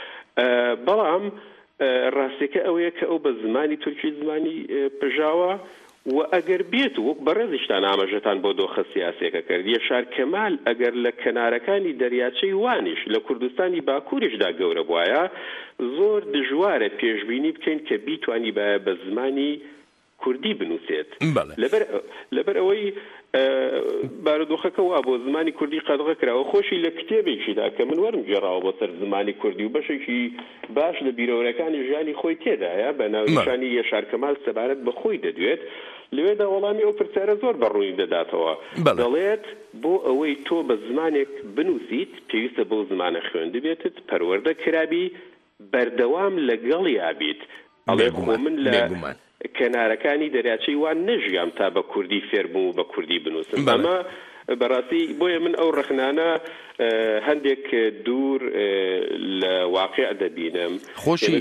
بەڵام ڕاستیەکە ئەوەیە کە ئەو بە زمانی تورکی زمانی پژاوە و ئەگەر بێت وەک بەڕێزیشتان ئاماژەتان بۆ دۆخە سیاسیەکە کرد. یەشار کەمال ئەگەر لە کەنارەکانی دەریاچەی وانیش لە کوردستانی باکووریشدا گەورە بووایە زۆر دژوارە پێشبینی بکەین کە بیتوانی بە زمانی کوردی بنووسێت. لەبەر ئەوەی بارودۆخەکە وا بۆ زمانی کوردی قەدغە کراوە خۆشی لە کتێبێکیدا کە من وەرم گێڕاوە بۆ سەر زمانی کوردی و بەشێکی باش لە بیرەوەرەکانی ژیانی خۆی تێدایە بە ناونیشانی یەشار کەمال سەبارەت بە خۆی دەدوێت. لەوێدا وەڵامی ئەو پرسیارە زۆر بەڕووی دەداتەوە. دەڵێت بۆ ئەوەی تۆ بە زمانێک بنووسیت پێویستە بەو زمانە خوێندە بێتت پەروەردە کرابی بەردەوام لەگەڵ یابیت. ئەڵێ خۆ من لە کەنارەکانی دەریاچەی وان نەژیام تا بە کوردی فێربوو و بە کوردی بنووسم. ئەمە بەڕاستی بۆیە من ئەو ڕەخنانە هەندێک دوور لە واقع دەبینم. خۆشی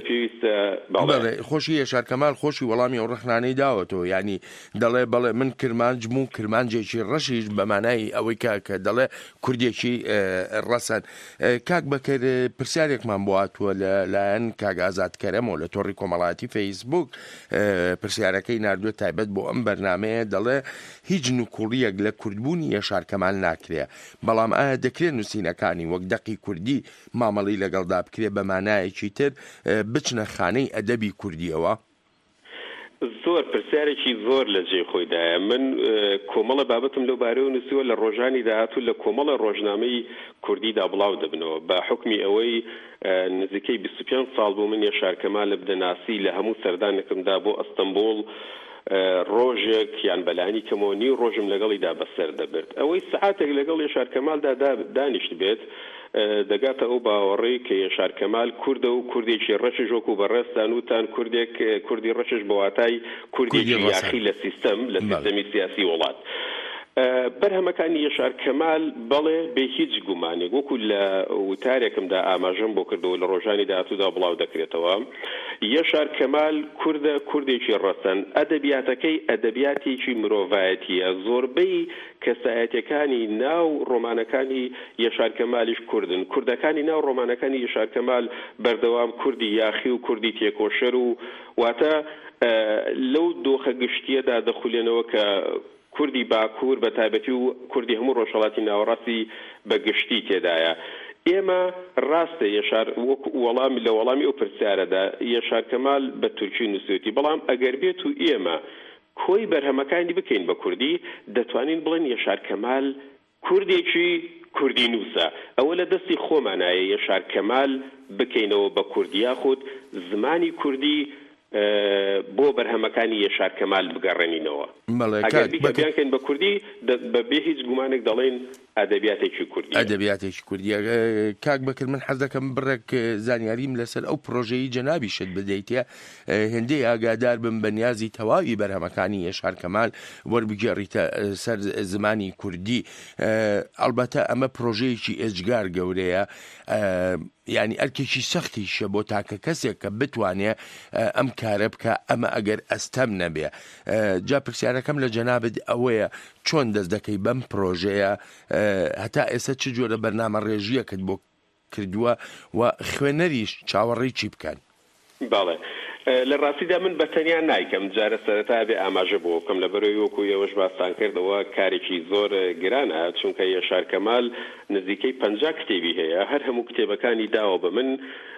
خۆشی یەشار کەمال خۆشی وەڵامی ئەو ڕەخنانەی داوەتەوە. ینی دەڵێ بەڵێ من کرمانجم و کرمانجێکی ڕەشیش بەمانای ئەوەی کە دەڵێ کوردێکی ڕەسەن. کاک بەکەر پرسیارێکمان بۆ هاتووە لەلایەن کاک ئازاد کەرەمەوە لە تۆڕی کۆمەڵایەتی فەیسبوک پرسیارەکەی ناردووە تایبەت بۆ ئەم بەرنامەیە. دەڵێ هیچ نوکوڕیەک لە کوردبوونی یەشار کەمال ناکرێ بەڵام ئایا دەکرێت نووسینەکانی وەک دەقی کوردی مامەڵی لەگەڵدا بکرێ بە مانایەکی تر بچنە خانەی ئەدەبی کوردیەوە؟ زۆر پرسیارێکی زۆر لە جێ خۆیدایە. من کۆمەڵە بابەتم لەو بارەوە نووسیوە لە ڕۆژانی داهاتوو لە کۆمەڵە ڕۆژنامەی کوردیدا بڵاو دەبنەوە بە حکمی ئەوەی نزیکەی بیست و پێنج ساڵ بوو من یەشار کەمال لە بدەناسی لە هەموو سەردانێکمدا بۆ ئەستەمبوڵ ڕۆژێک یان بەلانی کەمەوە نیو ڕۆژم لەگەڵیدا بەسەر دەبرد. ئەوەی سعاتێک لەگەڵ یەشار کەمالدا دانیشت بێت دەگاتە ئەو باوەڕێی کە یەشار کەمال کوردە و کوردێکی ڕەشش وەکو بەڕێستان وتان کوردێک کوردی ڕەشش بە واتای کوردێکی یاخی لە سیستەم لە سیستەمی سیاسی وڵات. بەرهەمەکانی یەشار کەمال بەڵێ بێ هیچ گومانێک وەکو لە وتارێکمدا ئاماژەم بۆ کردەوە لە ڕۆژانی داهاتوودا بڵاو دەکرێتەوە. یەشار کەمال کوردە کوردێکی ڕەسەن ئەدەبیاتەکەی ئەدەبیاتێکی مرۆڤایەتیە زۆربەی کەسایەتیەکانی ناو ڕۆمانەکانی یەشار کەمالیش کوردن کوردەکانی ناو ڕۆمانەکانی یەشار کەمال بەردەوام کوردی یاخی و کوردی تێکۆشەر و واتە لەو دۆخە گشتیەدا دەخولێنەوە کە کوردی باکوور بە تایبەتی و کوردی هەموو ڕۆژهەڵاتی ناوەڕاستی بە گشتی تێدایە ئێمە ڕاستە یەشار وەکو وەڵامی لە وەڵامی ئەو پرسیارەدا یەشار کەمال بە تورکی نووسێتی بەڵام ئەگەر بێت و ئێمە کۆی بەرهەمەکانی بکەین بە کوردی دەتوانین بڵێن یەشار کەمال کوردێکی کوردی نووسە ئەوە لە دەستی خۆمانایە یەشار کەمال بکەینەوە بە کوردی یاخود زمانی کوردی بۆ بەرهەمەکانی یەشار کەمال بگەڕێنینەوە ئەگەر بیان بە کوردی بە هیچ گومانێک دەڵێن ئەدەبیاتێکی کوردی ئەدەبیاتێکی کوردی کاک بەکرد من حەز دەکەم بڕێک زانیاریم لەسەر ئەو پرۆژەی جەنابی شت بدەیتە هێندەی ئاگادار بم بە نیازی تەواوی بەرهەمەکانی یەشار کەمال وەربگێڕیتە سەر زمانی کوردی ئەلبەتە ئەمە پرۆژەیەکی ئێجگار گەورەیە یعنی ئەرکێکی سەختیشە بۆ تاکە کەسێک کە بتوانێ ئەم کارە بکە ئەمە ئەگەر ئەستەم نەبێ جا پرسیارەکەم لە جەنابەت ئەوەیە چۆن دەست دەکەی بەم پرۆژەیە هەتا ئێستا چ جۆرە بەرنامە ڕێژیەکەت بۆ کردووە و خوێنەریش چاوەڕێی چی بکەن باڵێ لە ڕاستیدا من بەتەنیا نایکەم جارە سەرەتا بێ ئاماژە بۆ بکەم لەبەرەوەی وەکو ئێوەش باستان کردەوە کارێکی زۆر گرانە چونکە یەشار کەمال نزیکەی پەنجا کتێبی هەیە هەر هەموو کتێبەکانی داوە بە من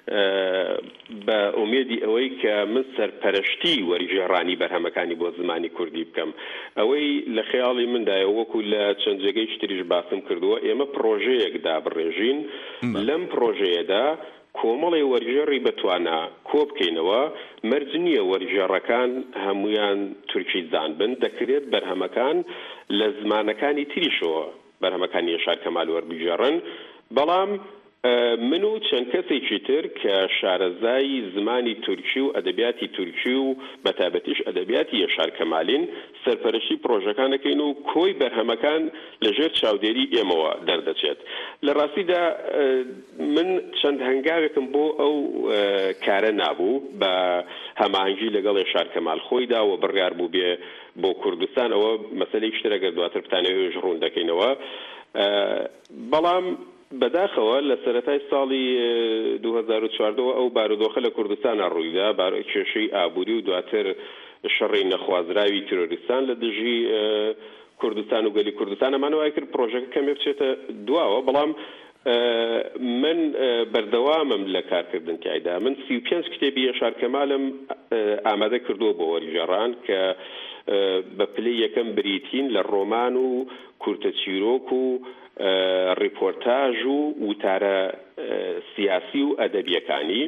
بە ئومێدی ئەوەی کە من سەرپەرشتی وەریژێڕانی بەرهەمەکانی بۆ زمانی کوردی بکەم ئەوەی لە خەیاڵی مندایە وەکو لە چەند جێگەی شتریش باسم کردووە ئێمە پرۆژەیەک دابڕێژین لەم پرۆژەیەدا کۆمەڵی وەرژێڕی بتوانە کۆ بکەینەوە مەرج نییە وەرژێڕەکان هەمویان تورکی زان بن دەکرێت بەرهەمەکان لە زمانەکانی تریشەوە بەرهەمەکانی یەشار کەمال وەربگێڕن بەڵام من و چەند کەسێکی تر کە شارەزای زمانی تورکی و ئەدەبیاتی تورکی و بەتابەتیش ئەدەبیاتی یەشار کەمالین سەرپەرشتی پرۆژەکانەکەین و کۆی بەرهەمەکان لەژێر چاودێری ئێمەوە دەردەچێت لە ڕاستیدا من چەند هەنگاوێکم بۆ ئەو کارە نابوو بە هەماهەنگی لەگەڵ یەشار کەمال خۆیدا و بڕیار بوو بێ بۆ کوردستان ئەوە مەسەلەی شتێکە دواتر بتانەوێ ژڕوون دەکەینەوە بەڵام بەداخەوە لە سەرەتای ساڵی دوو هەزار و چواردەوە ئەو بارودۆخە لە کوردستانە ڕوویدا کێشەی ئابووری و دواتر شەڕی نەخوازراوی تیرۆریستان لە دژی کوردستان و گەلی کوردستان ئەمانەوەی کرد پرۆژەکە کەمێ بچێتە دواوە بەڵام من بەردەوامم لە کارکردن تایدا من سی و پێنج کتێبی یەشار کەمالم ئامادە کردووە بۆ وەریژێڕان کە بە پلەی یەکەم بریتین لە ڕۆمان و کورتە چیرۆک و ریپۆرتاژ و وتارە سیاسی و ئەدەبیەکانی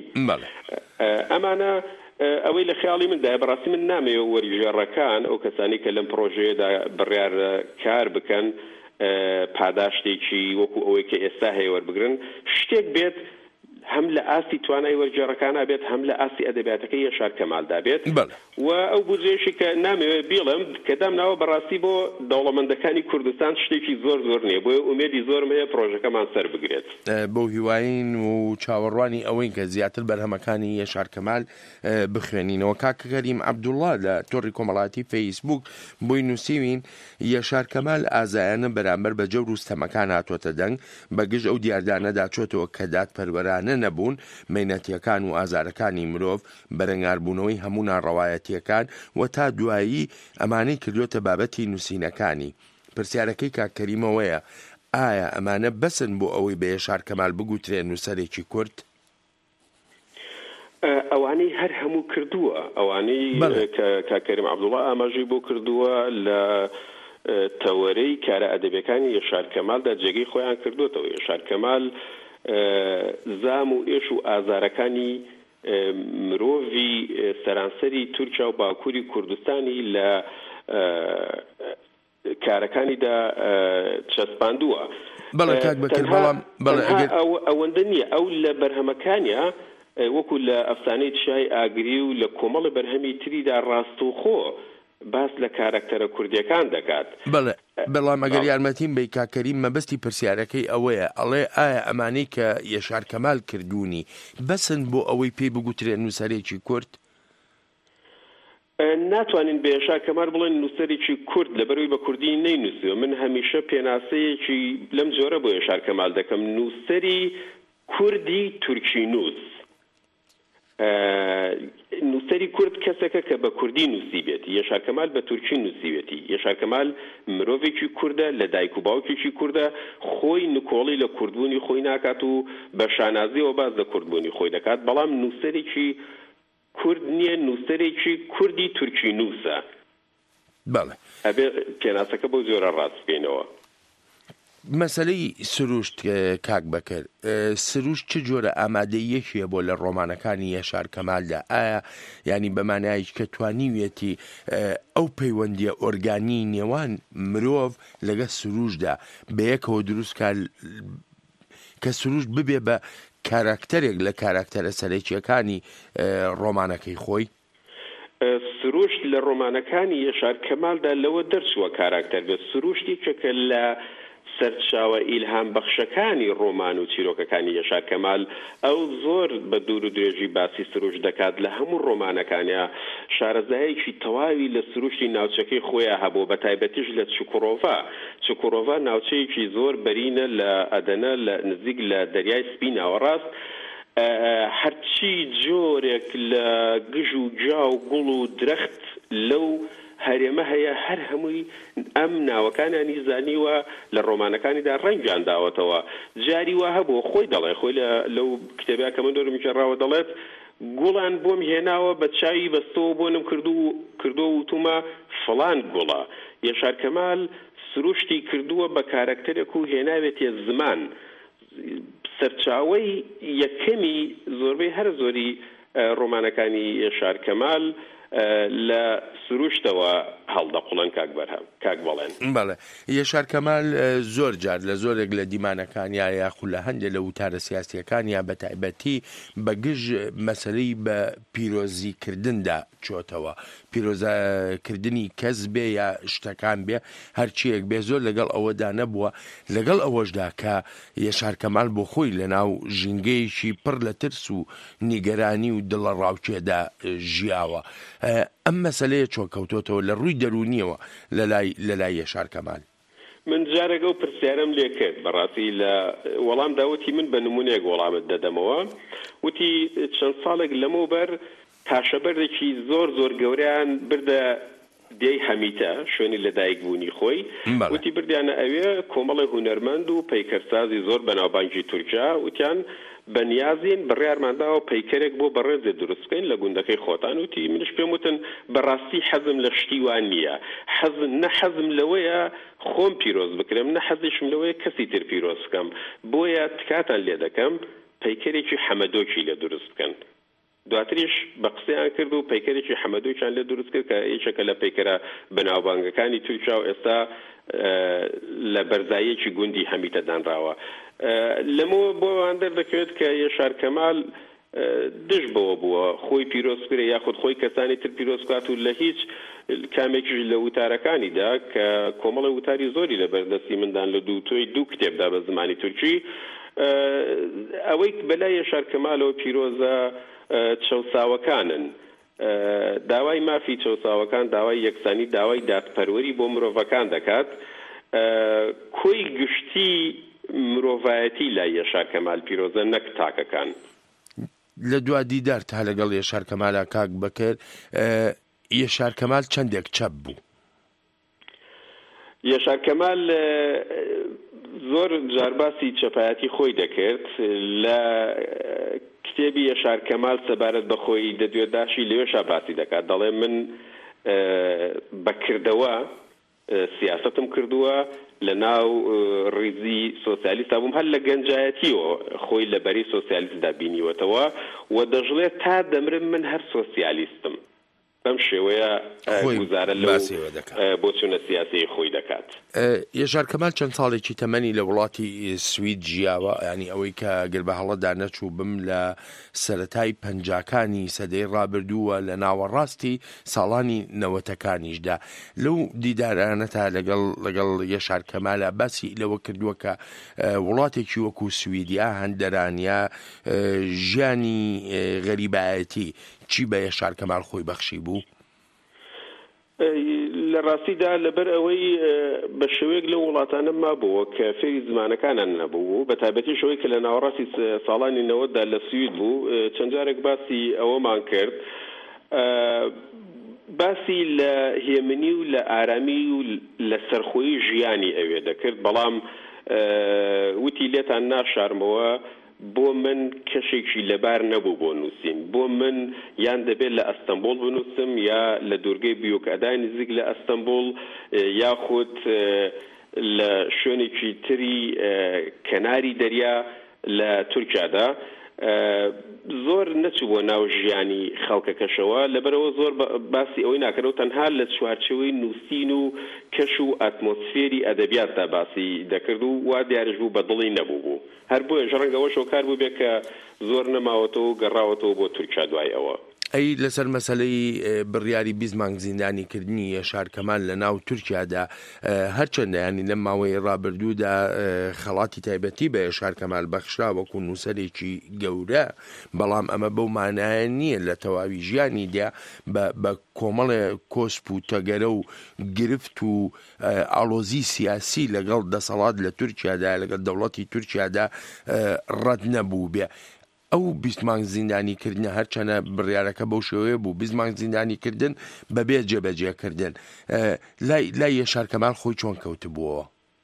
ئەمانە ئەوەی لە خیاڵی مندایە بەڕاستی من نامەوێ وەریژێڕەکان ئەو کەسانی کە لەم پرۆژەیەدا بڕیار کار بکەن پاداشتێکی وەکو ئەوەی کە ئێستا هەیە وەربگرن شتێک بێت هەم لە ئاستی توانای وەرجێڕەکانە بێت هەم لە ئاستی ئەدەبیاتەکەی یەشار کەمالدا بێت و ئەو بودجەیەشی کە نامەوێت بیڵم کە دامناوە بەڕاستی بۆ دەوڵەمەندەکانی کوردستان شتێکی زۆر زۆر نییە بۆیە ئومێدی زۆرم هەیە پرۆژەکەمان سەر بگرێت بۆ هیواین و چاوەڕوانی ئەوەی کە زیاتر بەرهەمەکانی یەشار کەمال بخوێنینەوە کاکە کەریم عەبدوڵڵا لە تۆڕی کۆمەڵایەتی فەیسبووک بۆی نووسیوین یەشار کەمال ئازایانە بەرامبەر بە جەور و ستەمەکان هاتوۆتە دەنگ بەگژ ئەو دیاردانەدا چۆتەوە کە دادپەروەرانە نەبوون مەینەتیەکان و ئازارەکانی مرۆڤ بەرەنگاربوونەوەی هەموو ناڕەوایەتیەکان و تا دوایی ئەمانەی کردوتە بابەتی نووسینەکانی پرسیارەکەی کاکەریمەوەیە ئایا ئەمانە بەسن بۆ ئەوەی بە یەشار کەمال بگوترێن نووسەرێکی کورد ئەوانەی هەر هەموو کردووە ئەوانەی کاکەریم عەبدوڵڵا ئاماژەی بۆ کردووە لە تەوەرەی کارە ئەدەبیەکانی یەشار کەمالدا جێگەی خۆیان کردوتەوە یەشار کەمال زام و ئێش و ئازارەکانی مرۆڤی سەرانسەری تورکیا و باکووری کوردستانی لە کارەکانیدا چەسپاندووە ئەوەندە نییە ئەو لە بەرهەمەکانیە وەکو لە ئەفسانەی چای ئاگری و لە کۆمەڵی بەرهەمی تریدا ڕاستوخۆ باس لە کارکتەرە کوردیەکان دەکات بەڵام ئەگەر یارمەتیم بە کاکەریم مەبەستی پرسیارەکەی ئەوەیە ئەڵێ ئایا ئەمانەی کە یەشار کەمال کردوونی بەسن بۆ ئەوەی پێی بگوترێن نووسەرێکی کورد؟ ناتوانین بە یەشار کەمال بڵێن نووسەرێکی کورد لەبەرەوەی بە کوردی نەینووسیوە. من هەمیشە پێناسەیەکی لەم جۆرە بۆ یەشار کەمال دەکەم، نووسەری کوردی تورکی نووس. نووسەری کورد کەسێکە کە بە کوردی نووسی بێتی، یەشار کەمال بە تورکی نووسی بێتی. یەشار کەمال مرۆڤێکی کووردە، لە دایک و باوکێکی کووردە، خۆی نکۆڵی لە کوردبوونی خۆی ناکات و بە شانازیەوە باز لە کوردبوونی خۆی دەکات، بەڵام نووسەرێکی کورد نییە، نووسەرێکی کوردی تورکی نووسە. بەڵێ ئەبێ پێناسەکە بۆ زۆرە ڕاست بکەینەوە. مەسەلەی سروشت کاک بەکر، سروشت چ جۆرە ئامادەیەکیە بۆ لە ڕۆمانەکانی یەشار کەمالدا؟ ئایا ینی بەمانایش کە توانیوێتی ئەو پەیوەندیە ئۆرگانی نێوان مرۆڤ لەگە سروشدا بە یەکەوە دروستکار کە سروشت ببێ بە کاراکتەرێک لە کاراکتەرە سەرەکیەکانی ڕۆمانەکەی خۆی؟ سروشت لە ڕۆمانەکانی یەشار کەمالدا لەوە دەرچووە کاراکتەر بێت. سروشتی کە لە سەرچاوە ئیلهام بەخشەکانی ڕۆمان و چیرۆکەکانی یەشار کەمال ئەو زۆر بە دوور و درێژی باسی سروشت دەکات. لە هەموو ڕۆمانەکانیا شارەزایەکی تەواوی لە سروشتی ناوچەکەی خۆیان هەبوو، بە تایبەتیش لە چوکۆڕۆڤا. چوکۆڕۆڤا ناوچەیەکی زۆر بەرینە لە ئەدەنە لە نزیک لە دەریای سپی ناوەڕاست. هەرچی جۆرێک لە گژ و جا و گوڵ و درەخت لەو هەرێمە هەیە، هەر هەمووی ئەم ناوەکانیانی زانیوە لە ڕۆمانەکانیدا ڕەنگیان داوەتەوە. جاری وا هەبوو، خۆی دەڵێ، خۆی لەو کتێبیا کە من دۆرم کێڕاوە دەڵێت گوڵان بۆم هێناوە بە چاوی بەستەوە بۆنم کردو و وتومە فڵان گوڵە. یەشار کەمال سروشتی کردووە بە کارەکتەرێک و هێناوێتێ زمان. سەرچاوەی یەکەمی زۆربەی هەر زۆری ڕۆمانەکانی یەشار کەمال لە سروشتەوە هەڵدەقوڵن کاک بەرهەم کاک بەڵێن. بەڵێ یەشار کەمال زۆر جار لە زۆرێک لە دیمانەکانیا یاخو لە هەندێک لە وتارە سیاسیەکانیا بە تایبەتی بەگژ مەسەلەی بە پیرۆزیکردندا چۆتەوە، پیرۆزەکردنی کەس بێ یا شتەکان بێ، هەرچیەک بێ زۆر لەگەڵ ئەوەدا نەبووە. لەگەڵ ئەوەشدا کە یەشار کەمال بۆ خۆی لە ناو ژینگەیەکی پڕ لە ترس و نیگەرانی و دڵە ڕاوچێدا ژیاوە. ئەم مەسەلەیە چۆکەوتۆتەوە لە ڕووی دەرونیەوە لە لای یەشار کەمال. من جارێکە و پرسیارم لێ کرد بەڕاستی لە وەڵام داوتی من بە نمونەیەک وەڵامت دەدەمەوە. وتی چەند ساڵێک لەمەوبەر پاشەبەردێکی زۆر زۆر گەوریان بردە دێی هەمیتە، شوێنی لەدایک بوونی خۆی. وتی بردیانە ئەوێ کۆمەڵی هونەرمەند و پەیکەرسازی زۆر بەناوبانگی تورکیا، وتیان بەنیازین بڕیارمانداوە پەیکەرێک بۆ بەڕێزێ دروست بکەین لە گوندەکەی خۆتان. وتی منش پێم وتن بەڕاستی حەزم لە شتی وان نییە، حەزم نە حەزم لەوەیە خۆم پیرۆز بکرم، نە حەزیشم لەوەیە کەسی تر پیرۆز بکەم، بۆیە تکاتان لێ دەکەم پەیکەرێکی حەمەدۆکی لە دروست بکەن. دواتریش بە قسەیان کرد و پەیکەرێکی حەمەدۆکیان لێ دروست کرد کە یەکێکە لە پەیکەرە بەناوبانگەکانی تورکیا و ئێستا لە بەرزاییەکی گوندی هەمیتە دانراوە. لەمەوە بۆ ئەوان دەردەکەوێت کە یەشار کەمال دژ بەوە بووە خۆی پیرۆز کرێ یاخود خۆی کەسانی تر پیرۆز کات و لە هیچ کامێکیش لە وتارەکانیدا کە کۆمەڵی وتاری زۆری لە بەردەستی مندان لە دوو تۆی دوو کتێبدا بە زمانی تورکی، ئەوەی بەلای یەشار کەمالەوە پیرۆزە چەوساوەکانن. داوای مافی چەوساوەکان، داوای یەکسانی، داوای دادپەروەری بۆ مرۆڤەکان دەکات. کۆی گشتی مرۆڤایەتی لای یەشار کەمال پیرۆزە نەک تاکەکان. لە دوا دیدار تا لەگەڵ یەشار کەمالا کاک بەکرد، یەشار کەمال چەندێک چەپ بوو؟ یەشار کەمال زۆر جارباسی چەپایەتی خۆی دەکرد. لە کتێبی یەشار کەمال سەبارەت بە خۆی دەدوێداشی لەوێشا باسی دەکات، دەڵێ من بەکردەوە سیاستم کردووە، لە ناو ڕیزی سۆسیالیستە بووم، هەر لە گەنجایەتیەوە خۆی لە بەری سۆسیالیستدا بینیوەتەوە و دەژڵێت تا دەمرم من هەر سۆسیالیستم. بەم شێوەیە گوزارە لەو بۆچوونە سیاسی خۆی دەکات. یەژار کەمال چەند ساڵێکی تەمەنی لە وڵاتی سوید ژیاوە، ینی ئەوەی کە گەر بە هەڵەدا نەچوو بم لە سەرەتای پەنجاکانی سەدەی ڕابردووە لە ناوەڕاستی ساڵانی نەوەتەکانیشدا. لەو دیدارانەتا لەگەڵ لەگەڵ یەژار کەمالە باسی لەوە کردووە کە وڵاتێکی وەکو سویدیا هەندەرانیا ژیانی غەریبایەتی چی بە یەژار کەمال خۆی بەخشی بوو؟ لە ڕاستیدا لەبەر ئەوەی بە شێوەیەک لە وڵاتانە مابووە کە فێری زمانەکانان نەبوو، بە تایبەتی شەوەی کە لە ناوەڕاستی ساڵانی نەوەدا لە سوید بوو، چەند جارێک باسی ئەوەمان کرد، باسی لە هێمنی و لە ئارامی و لە سەرخۆیی ژیانی ئەوێ دەکرد، بەڵام وتی لێتان ناشارمەوە بۆ من کەشێکی لەبار نەبوو بۆ نووسین، بۆ من یان دەبێت لە ئەستەمبۆڵ بنووسم یا لە دوورگەی بیۆکەدای نزیک لە ئەستەمبۆڵ یاخود لە شوێنێکی تری کەناری دەریا لە تورکیادا. زۆر نەچوو بۆ ناو ژیانی خەڵکەکەشەوە، لەبەرەوە زۆر باسی ئەوەی ناکەرەوە تەنها لە چوارچەوەی نووسین و کەش و ئەتمۆسفێری ئەدەبیاتدا باسی دەکرد و وا دیارش بوو بە دڵی نەبوو بوو. هەر بۆیە ژەڕەنگەوەشەوە کار بوو بێ کە زۆر نەماوەتەوە و گەڕاوەتەوە بۆ تورکیا دوای ئەوە. ئەی لەسەر مەسەلەی بڕیاری بیست مانگ زیندانیکردنی یەژار کەمال لە ناو تورکیادا هەرچەندە ینی لەم ماوەی ڕابردوودا خەڵاتی تایبەتی بە یەژار کەمال بەخشرا وەکو نووسەرێکی گەورە، بەڵام ئەمە بەو مانایە نییە لە تەواوی ژیانیدا بە کۆمەڵێ کۆسپ و تەگەرە و گرفت و ئاڵۆزی سیاسی لەگەڵ دەسەڵات لە تورکیادا لەگەڵ دەوڵەتی تورکیادا ڕەت نەبوو بێ. ئەو بیست مانگ زیندانیکردنە هەرچەنە بڕیارەکە بەو شێوەیە بوو، بیست مانگ زیندانیکردن بەبێ جێبەجێکردن، لای یەژار کەمال خۆی چۆن کەوتبووەوە؟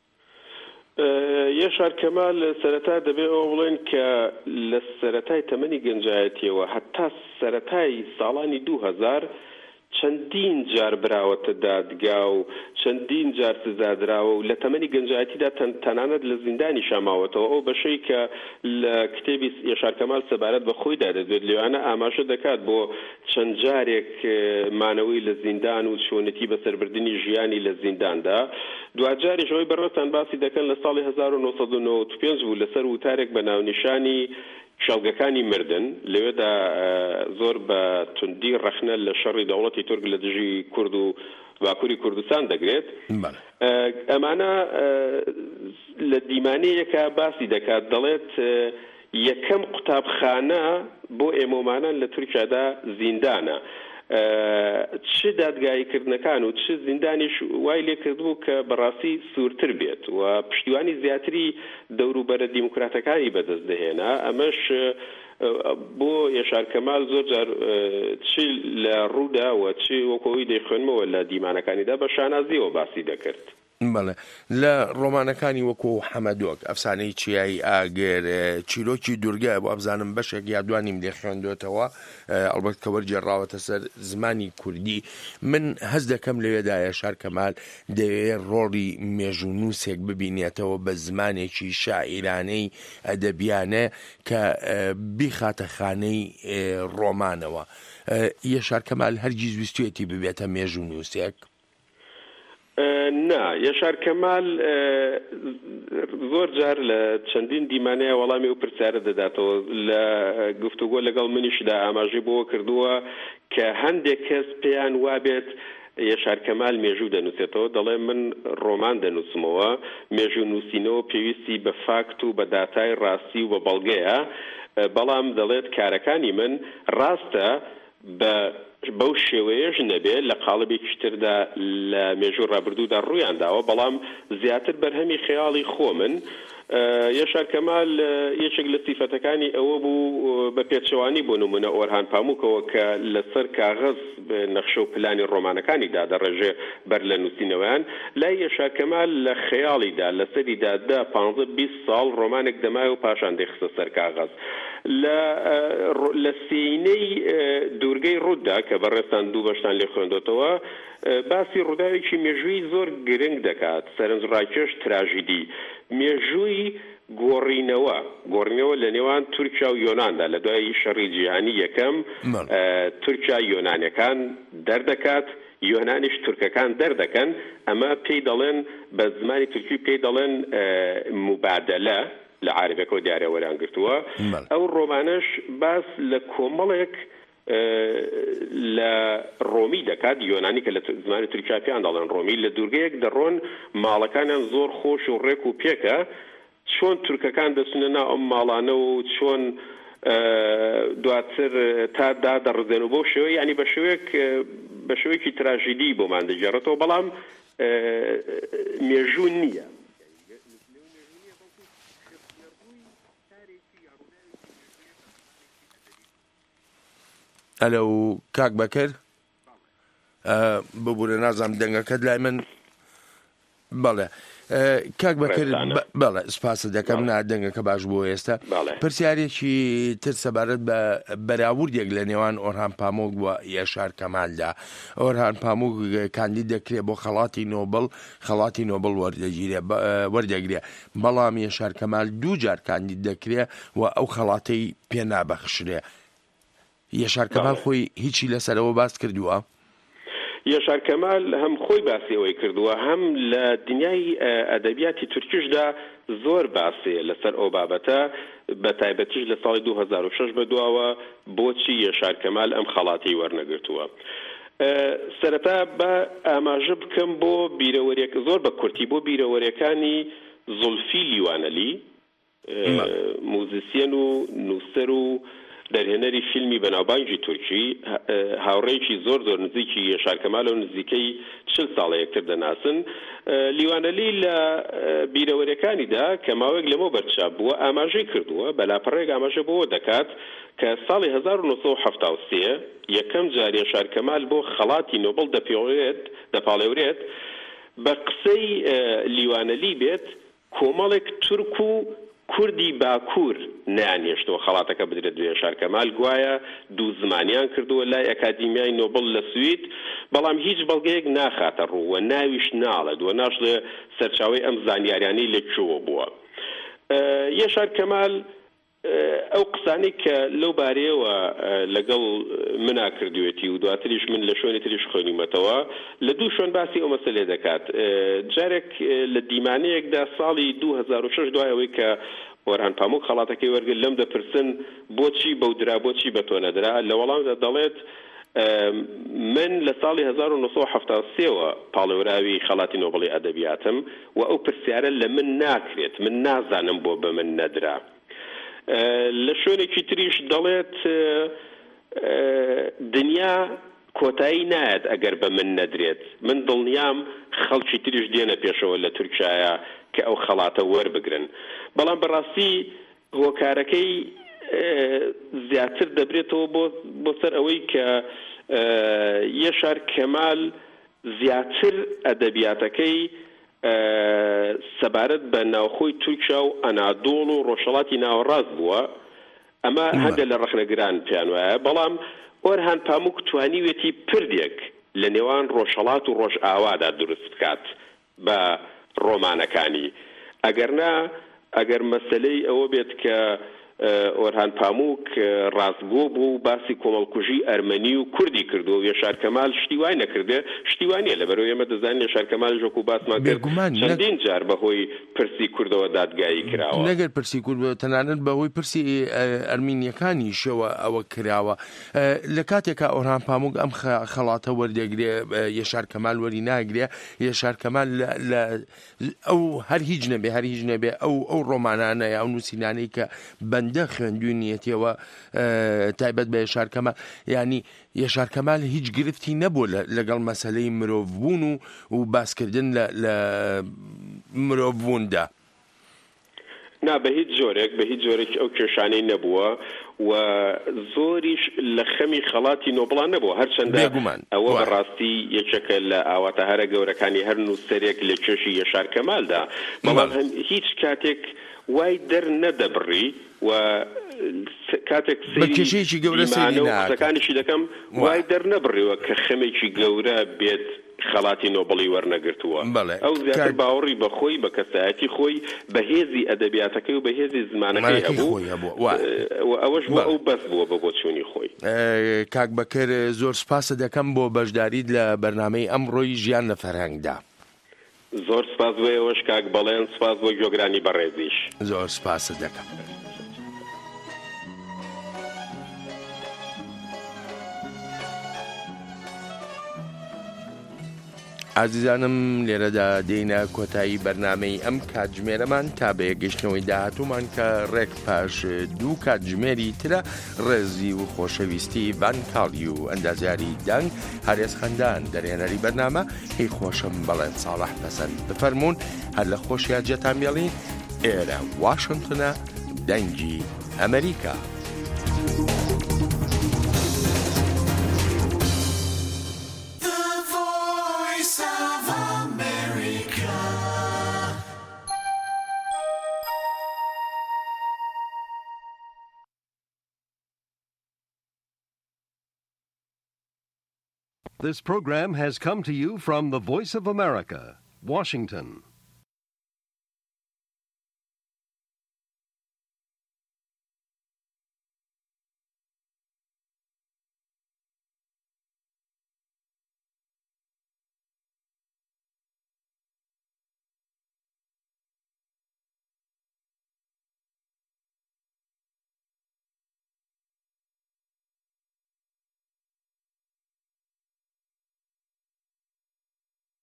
یەژار کەمال سەرەتا دەبێت ئەوە بڵێن کە لە سەرەتای تەمەنی گەنجایەتیەوە هەتا سەرەتای ساڵانی دوو هەزار چەندین جار براوەتە دادگا و چەندین جار سزادراوە و لە تەمەنی گەنجایەتیدا تەنانەت لە زیندانی شاماوەتەوە. ئەو بەشەی کە لە کتێبی یەژار کەمال سەبارەت بە خۆیدا دەدوێت لەوانە ئاماژە دەکات بۆ چەند جارێک مانەوەی لە زیندان و چۆنەتی بەسەربردننی ژیانی لە زینداندا. دوجاریش ئەوەی بەڕێوەتان باسی دەکەن لە ساڵی هەزار و نۆ سەد و نۆڤەت و پێنج بوو لەسەر وتارێک بە ناونیشانی شەڵگەکانی مردن، لەوێدا زۆر بە توندی ڕەخنە لە شەڕی دەوڵەتی تورک لە دژی کورد و باکووری کوردستان دەگرێت. ئەمانە لە دیمانەیەکە باسی دەکات، دەڵێت یەکەم قوتابخانە بۆ ئێمەمانان لە تورکیادا زیندانە. چ دادگاییکردنەکان و چ زیندانیش وای لێ کردبوو کە بەڕاستی سوورتر بێت و پشتیوانی زیاتری دەوروبەرە دیموکراتەکانی بەدەست دەهێنا. ئەمەش بۆ یەژار کەمال زۆر جار چ لە ڕوودا و چ وەکەوەی دەیخوێنمەوە لە دیمانەکانیدا بە شانازیەوە باسی دەکرد. بەڵێ لە ڕۆمانەکانی وەکو حەمەدۆک ئەفسانەی چیایی ئاگەر چیرۆکی دوورگە بۆ ئەبزانم بەشێک یادوانیم لێ خوێندوێتەوە، ئەڵبەت کە وەرجێڕاوەتە سەر زمانی کوردی. من هەست دەکەم لەوێدا یەژار کەمال دەوێت ڕۆڵی مێژوونووسێک ببینێتەوە بە زمانێکی شاعیرانەی ئەدەبیانە کە بیخاتە خانەی ڕۆمانەوە. یەژار کەمال هەرگیز ویستوێتی ببێتە مێژوونووسێک؟ نا، یەژار کەمال زۆر جار لە چەندین دیمانەیە وەڵامی ئەو پرسیارە دەداتەوە. لە گفتوگۆ لەگەڵ منیشدا ئاماژەی بۆ کردووە کە هەندێک کەس پێیان وابێت یەژار کەمال مێژوو دەنووسێتەوە، دەڵێ من ڕۆمان دەنووسمەوە، مێژوو نووسینەوە پێویستی بە فاکت و بە داتای ڕاستی و بە بەڵگەیە، بەڵام دەڵێت کارەکانی من ڕاستە بە بەو شێوەیەش نەبێت لە قاڵبێکی تردا لە مێژوو ڕابردوودا ڕوویان داوە، بەڵام زیاتر بەرهەمی خەیاڵی خۆ من. یەژار کەمال یەکێک لە سیفەتەکانی ئەوە بوو بە پێچەوانی بۆ نمونە ئۆرهان پاموکەوە کە لەسەر کاغەز نەخشە و پلانی ڕۆمانەکانیدا دەڕێژێ بەر لە نووسینەوەیان. لای یەژار کەمال لە خەیاڵیدا لەسەریدا دا پانزە بیست ساڵ ڕۆمانێک دەمای و پاشان دەخستە سەر کاغەز. لە سینەی دوورگەی ڕوودا کە بەڕێستان دوو بەشتان لێ خوێندوتەوە باسی ڕووداوێکی مێژووی زۆر گرنگ دەکات، سەرنجڕاکێش تراژیدی. مێژووی گۆڕینەوە گۆڕینەوە لە نێوان تورکیا و یۆناندا لە دوای شەڕی جیهانی یەکەم تورکیا یۆنانیەکان دەردەکات یۆنانیش تورکەکان دەردەکەن ئەمە پێی دەڵێن بە زمانی تورکی پێی دەڵێن مبادلە لە عاربەکەەوە دیارە وەران گرتووە ئەو ڕۆمانش باس لە کۆمەڵێک لە ڕۆمی دەکات یۆنانی کە لە زمانی تورکیا پێیان دەڵێن ڕۆمی لە دوورگەیەک دەڕۆن ماڵەکانیان زۆر خۆش و ڕێک و پێکە چۆن تورکەکان دەچونە ناو ئەم ماڵانە و چۆن دواتر تا دادەڕزێن و بۆ شێوە ینی بە شێوەیەک بە شێوەیەکی تراژیدی بۆمان دەگێڕێتەوە بەڵام مێژوو نییە. ئەلە و کاک بەکر ببوورە نازام دەنگەکەت لای من بەڵێ کاک بەکر بەڵێ سپاسە دەکەم نادەنگەکە باش بۆ ئێستا پرسیارێکی تر سەبارەت بە بەراوردێک لە نێوان ئۆرهان پامۆک بووە یاشار کەمالدا. ئۆرهان پامۆک کاندید دەکرێت بۆ خەڵاتی نۆبڵ خەڵاتی نۆبڵ وەردەگرێ بەڵام یاشار کەمال دوو جار کاندید دەکرێت و ئەو خەڵاتەی پێ نابەخشرێ. یاشار کەمال خۆی هیچی لەسەرەوە باس کردووە؟ یاشار کەمال هەم خۆی باسی ئەوەی کردووە هەم لە دنیای ئەدەبیاتی تورکیشدا زۆر باسێ لەسەر ئەو بابەتە بە تایبەتیش لە ساڵی دوو هەزار و شەش بەدواوە بۆچی یاشار کەمال ئەم خەڵاتی وەرنەگرتووە. سەرەتا بە ئاماژە بکەم بۆ بیرەوەریەک زۆر بە کورتی بۆ بیرەوەریەکانی زولفی لیوانەلی موزیسیەن و نووسەر و دەرهێنەری فیلمی بەناوبانگی تورکی هاوڕێکی زۆر زۆر نزیکی یاشار کەمال و نزیکەی چل ساڵە یەکتر دەناسن. لیوانەلی لە بیرەوەریەکانیدا کە ماوەیەک لەمە بەرچاو بووە ئاماژەی کردووە بەلاپەڕێک ئاماژە بۆەوە دەکات کە ساڵی هەزار و نۆسەد و حەفتا و سێ یەکەم جار یاشار کەمال بۆ خەڵاتی نۆبڵ دەپاڵێورێت بە قسەی لیوانەلی بێت کۆمەڵێک تورک و کوردی باکوور نەیانهێشتەوە خەڵاتەکە بدرێت دوێ یاشار کەمال گوایە دوو زمانیان کردووە لای ئەکادیمیای نۆبڵ لە سوید بەڵام هیچ بەڵگەیەک ناخاتە ڕوو و ناویش ناڵێت و ناشڵێ سەرچاوەی ئەم زانیاریانەی لەکوێوە بووە. یاشار کەمال ئەو قسانەی کە لەو بارەیەوە لەگەڵ منا کردوێتی و دواتریش من لە شوێنی تریش خوێنیمەتەوە لە دوو شوێن باسی ئەو مەسەلێ دەکات. جارێک لە دیمانەیەکدا ساڵی دوو هەزار و شەش دوایەوەی کە ئۆرهان پامۆک خەڵاتەکەی وەرگرت لەم دەپرسن بۆچی بەو درا بۆچی بە تۆ نەدرا لە وەڵامدا دەڵێت من لە ساڵی هەزار و نۆسەد و حەفتا و سێوە پاڵێوراوی خەڵاتی نۆبڵی ئەدەبیاتم و ئەو پرسیارە لە من ناکرێت من نازانم بۆ بە من نەدرا. لە شوێنێکی تریش دەڵێت دنیا کۆتایی نایەت ئەگەر بە من نەدرێت من دڵنیام خەڵکی تریش دێنە پێشەوە لە تورکیایە کە ئەو خەڵاتە وەربگرن بەڵام بەڕاستی هۆکارەکەی زیاتر دەبرێتەوە بۆ سەر ئەوەی کە یاشار کەمال زیاتر ئەدەبیاتەکەی سەبارەت بە ناوخۆی تورکیا و ئەنادۆڵ و ڕۆژهەڵاتی ناوەڕاست بووە ئەمە هەندێک لە ڕەخنەگران پێیان وایە بەڵام ئۆرهان پامۆک توانیوێتی پردێک لە نێوان ڕۆژهەڵات و ڕۆژ ئاوادا دروست بکات بە ڕۆمانەکانی ئەگەرنا ئەگەر مەسەلەی ئەوە بێت کە ئۆرهان پامۆک ڕاستگۆ بوو باسی کۆمەڵکوژی ئەرمەنی و کوردی کردو و یاشار کەمال شتی وای نەکردێ شتی وانیە لەبەرەوەی ئێمە دەزانین یاشار کەمال ژۆک و باسمان کرد چەندین جار بەهۆی پرسی کوردەوە دادگایی کراوە نەگەر پرسی کورد تەنانەت بەهۆی پرسی ئەرمینیەکانیشەوە ئەوە کراوە لە کاتێکا ئۆرهان پامۆک ئەم خەڵاتە وەردەگرێ یاشار کەمال وەری ناگرێ یاشار کەمال ئەو هەر هیچ نەبێ هەر هیچ نەبێ ئەو ئەو ڕۆمانانەیە ئەو نووسینانەی کە بەندە خوێندوونیەتەوە تایبەت بە یاشار کەمال ینی یاشار کەمال هیچ گرفتی نەبوو لەگەڵ مەسەلەی مرۆڤبوون و و باسکردن لە مرۆڤبووندا نا بە هیچ جۆرێک بە هیچ جۆرێک ئەو کێشانەی نەبووە و زۆریش لە خەمی خەڵاتی نۆبڵان نەبووە هەرچەندە ئەوە بەڕاستی یەکێکە لە ئاواتە هەرە گەورەکانی هەر نووسەرێک لە کێشی یاشار کەمالدا بەڵام هیچ کاتێک وای دەر نەدەبڕی و کاتێک بەکێشەیەکی گەورە سەیری قسەکانیشی دەکەم وای دەر نەبڕیوە کە خەمێکی گەورە بێت خەڵاتی نۆبڵی وەرنەگرتووە ئەو زیاتر باوەڕی بە خۆی بە کەسایەتی خۆی بە هێزی ئەدەبیاتەکەی و بە هێزی زمانەکەی هەبوو ئەوەش بۆ ئەو بەس بووە بە بۆچوونی خۆی. کاک بەکر زۆر سپاسە دەکەم بۆ بەشداریت لە بەرنامەی ئەمڕۆی ژیان لە فەرهەنگدا. زۆر سپاس بۆ ئێوەش کاک بەڵێن، سپاس بۆ گوێگرانی بەڕێزیش. زۆر سپاسە دەکەم. ئازیزانم لێرەدا دێینە کۆتایی بەرنامەی ئەم کاتژمێرەمان تا بە یەگەشتنەوەی داهاتوومان کە ڕێک پاش دوو کاتژمێری ترە ڕێزی و خۆشەویستی بانکاڵی و ئەندازیاری دەنگ هەرێز خەندان دەرێنەری بەرنامە هی خۆشم بەڵێن ساڵح پەسەند بفەرمونون هەر لە خۆشیان جێتان بێڵین ئێرە واشنگتنە دەنگی ئەمریکا. This program has come to you from the Voice of America, Washington.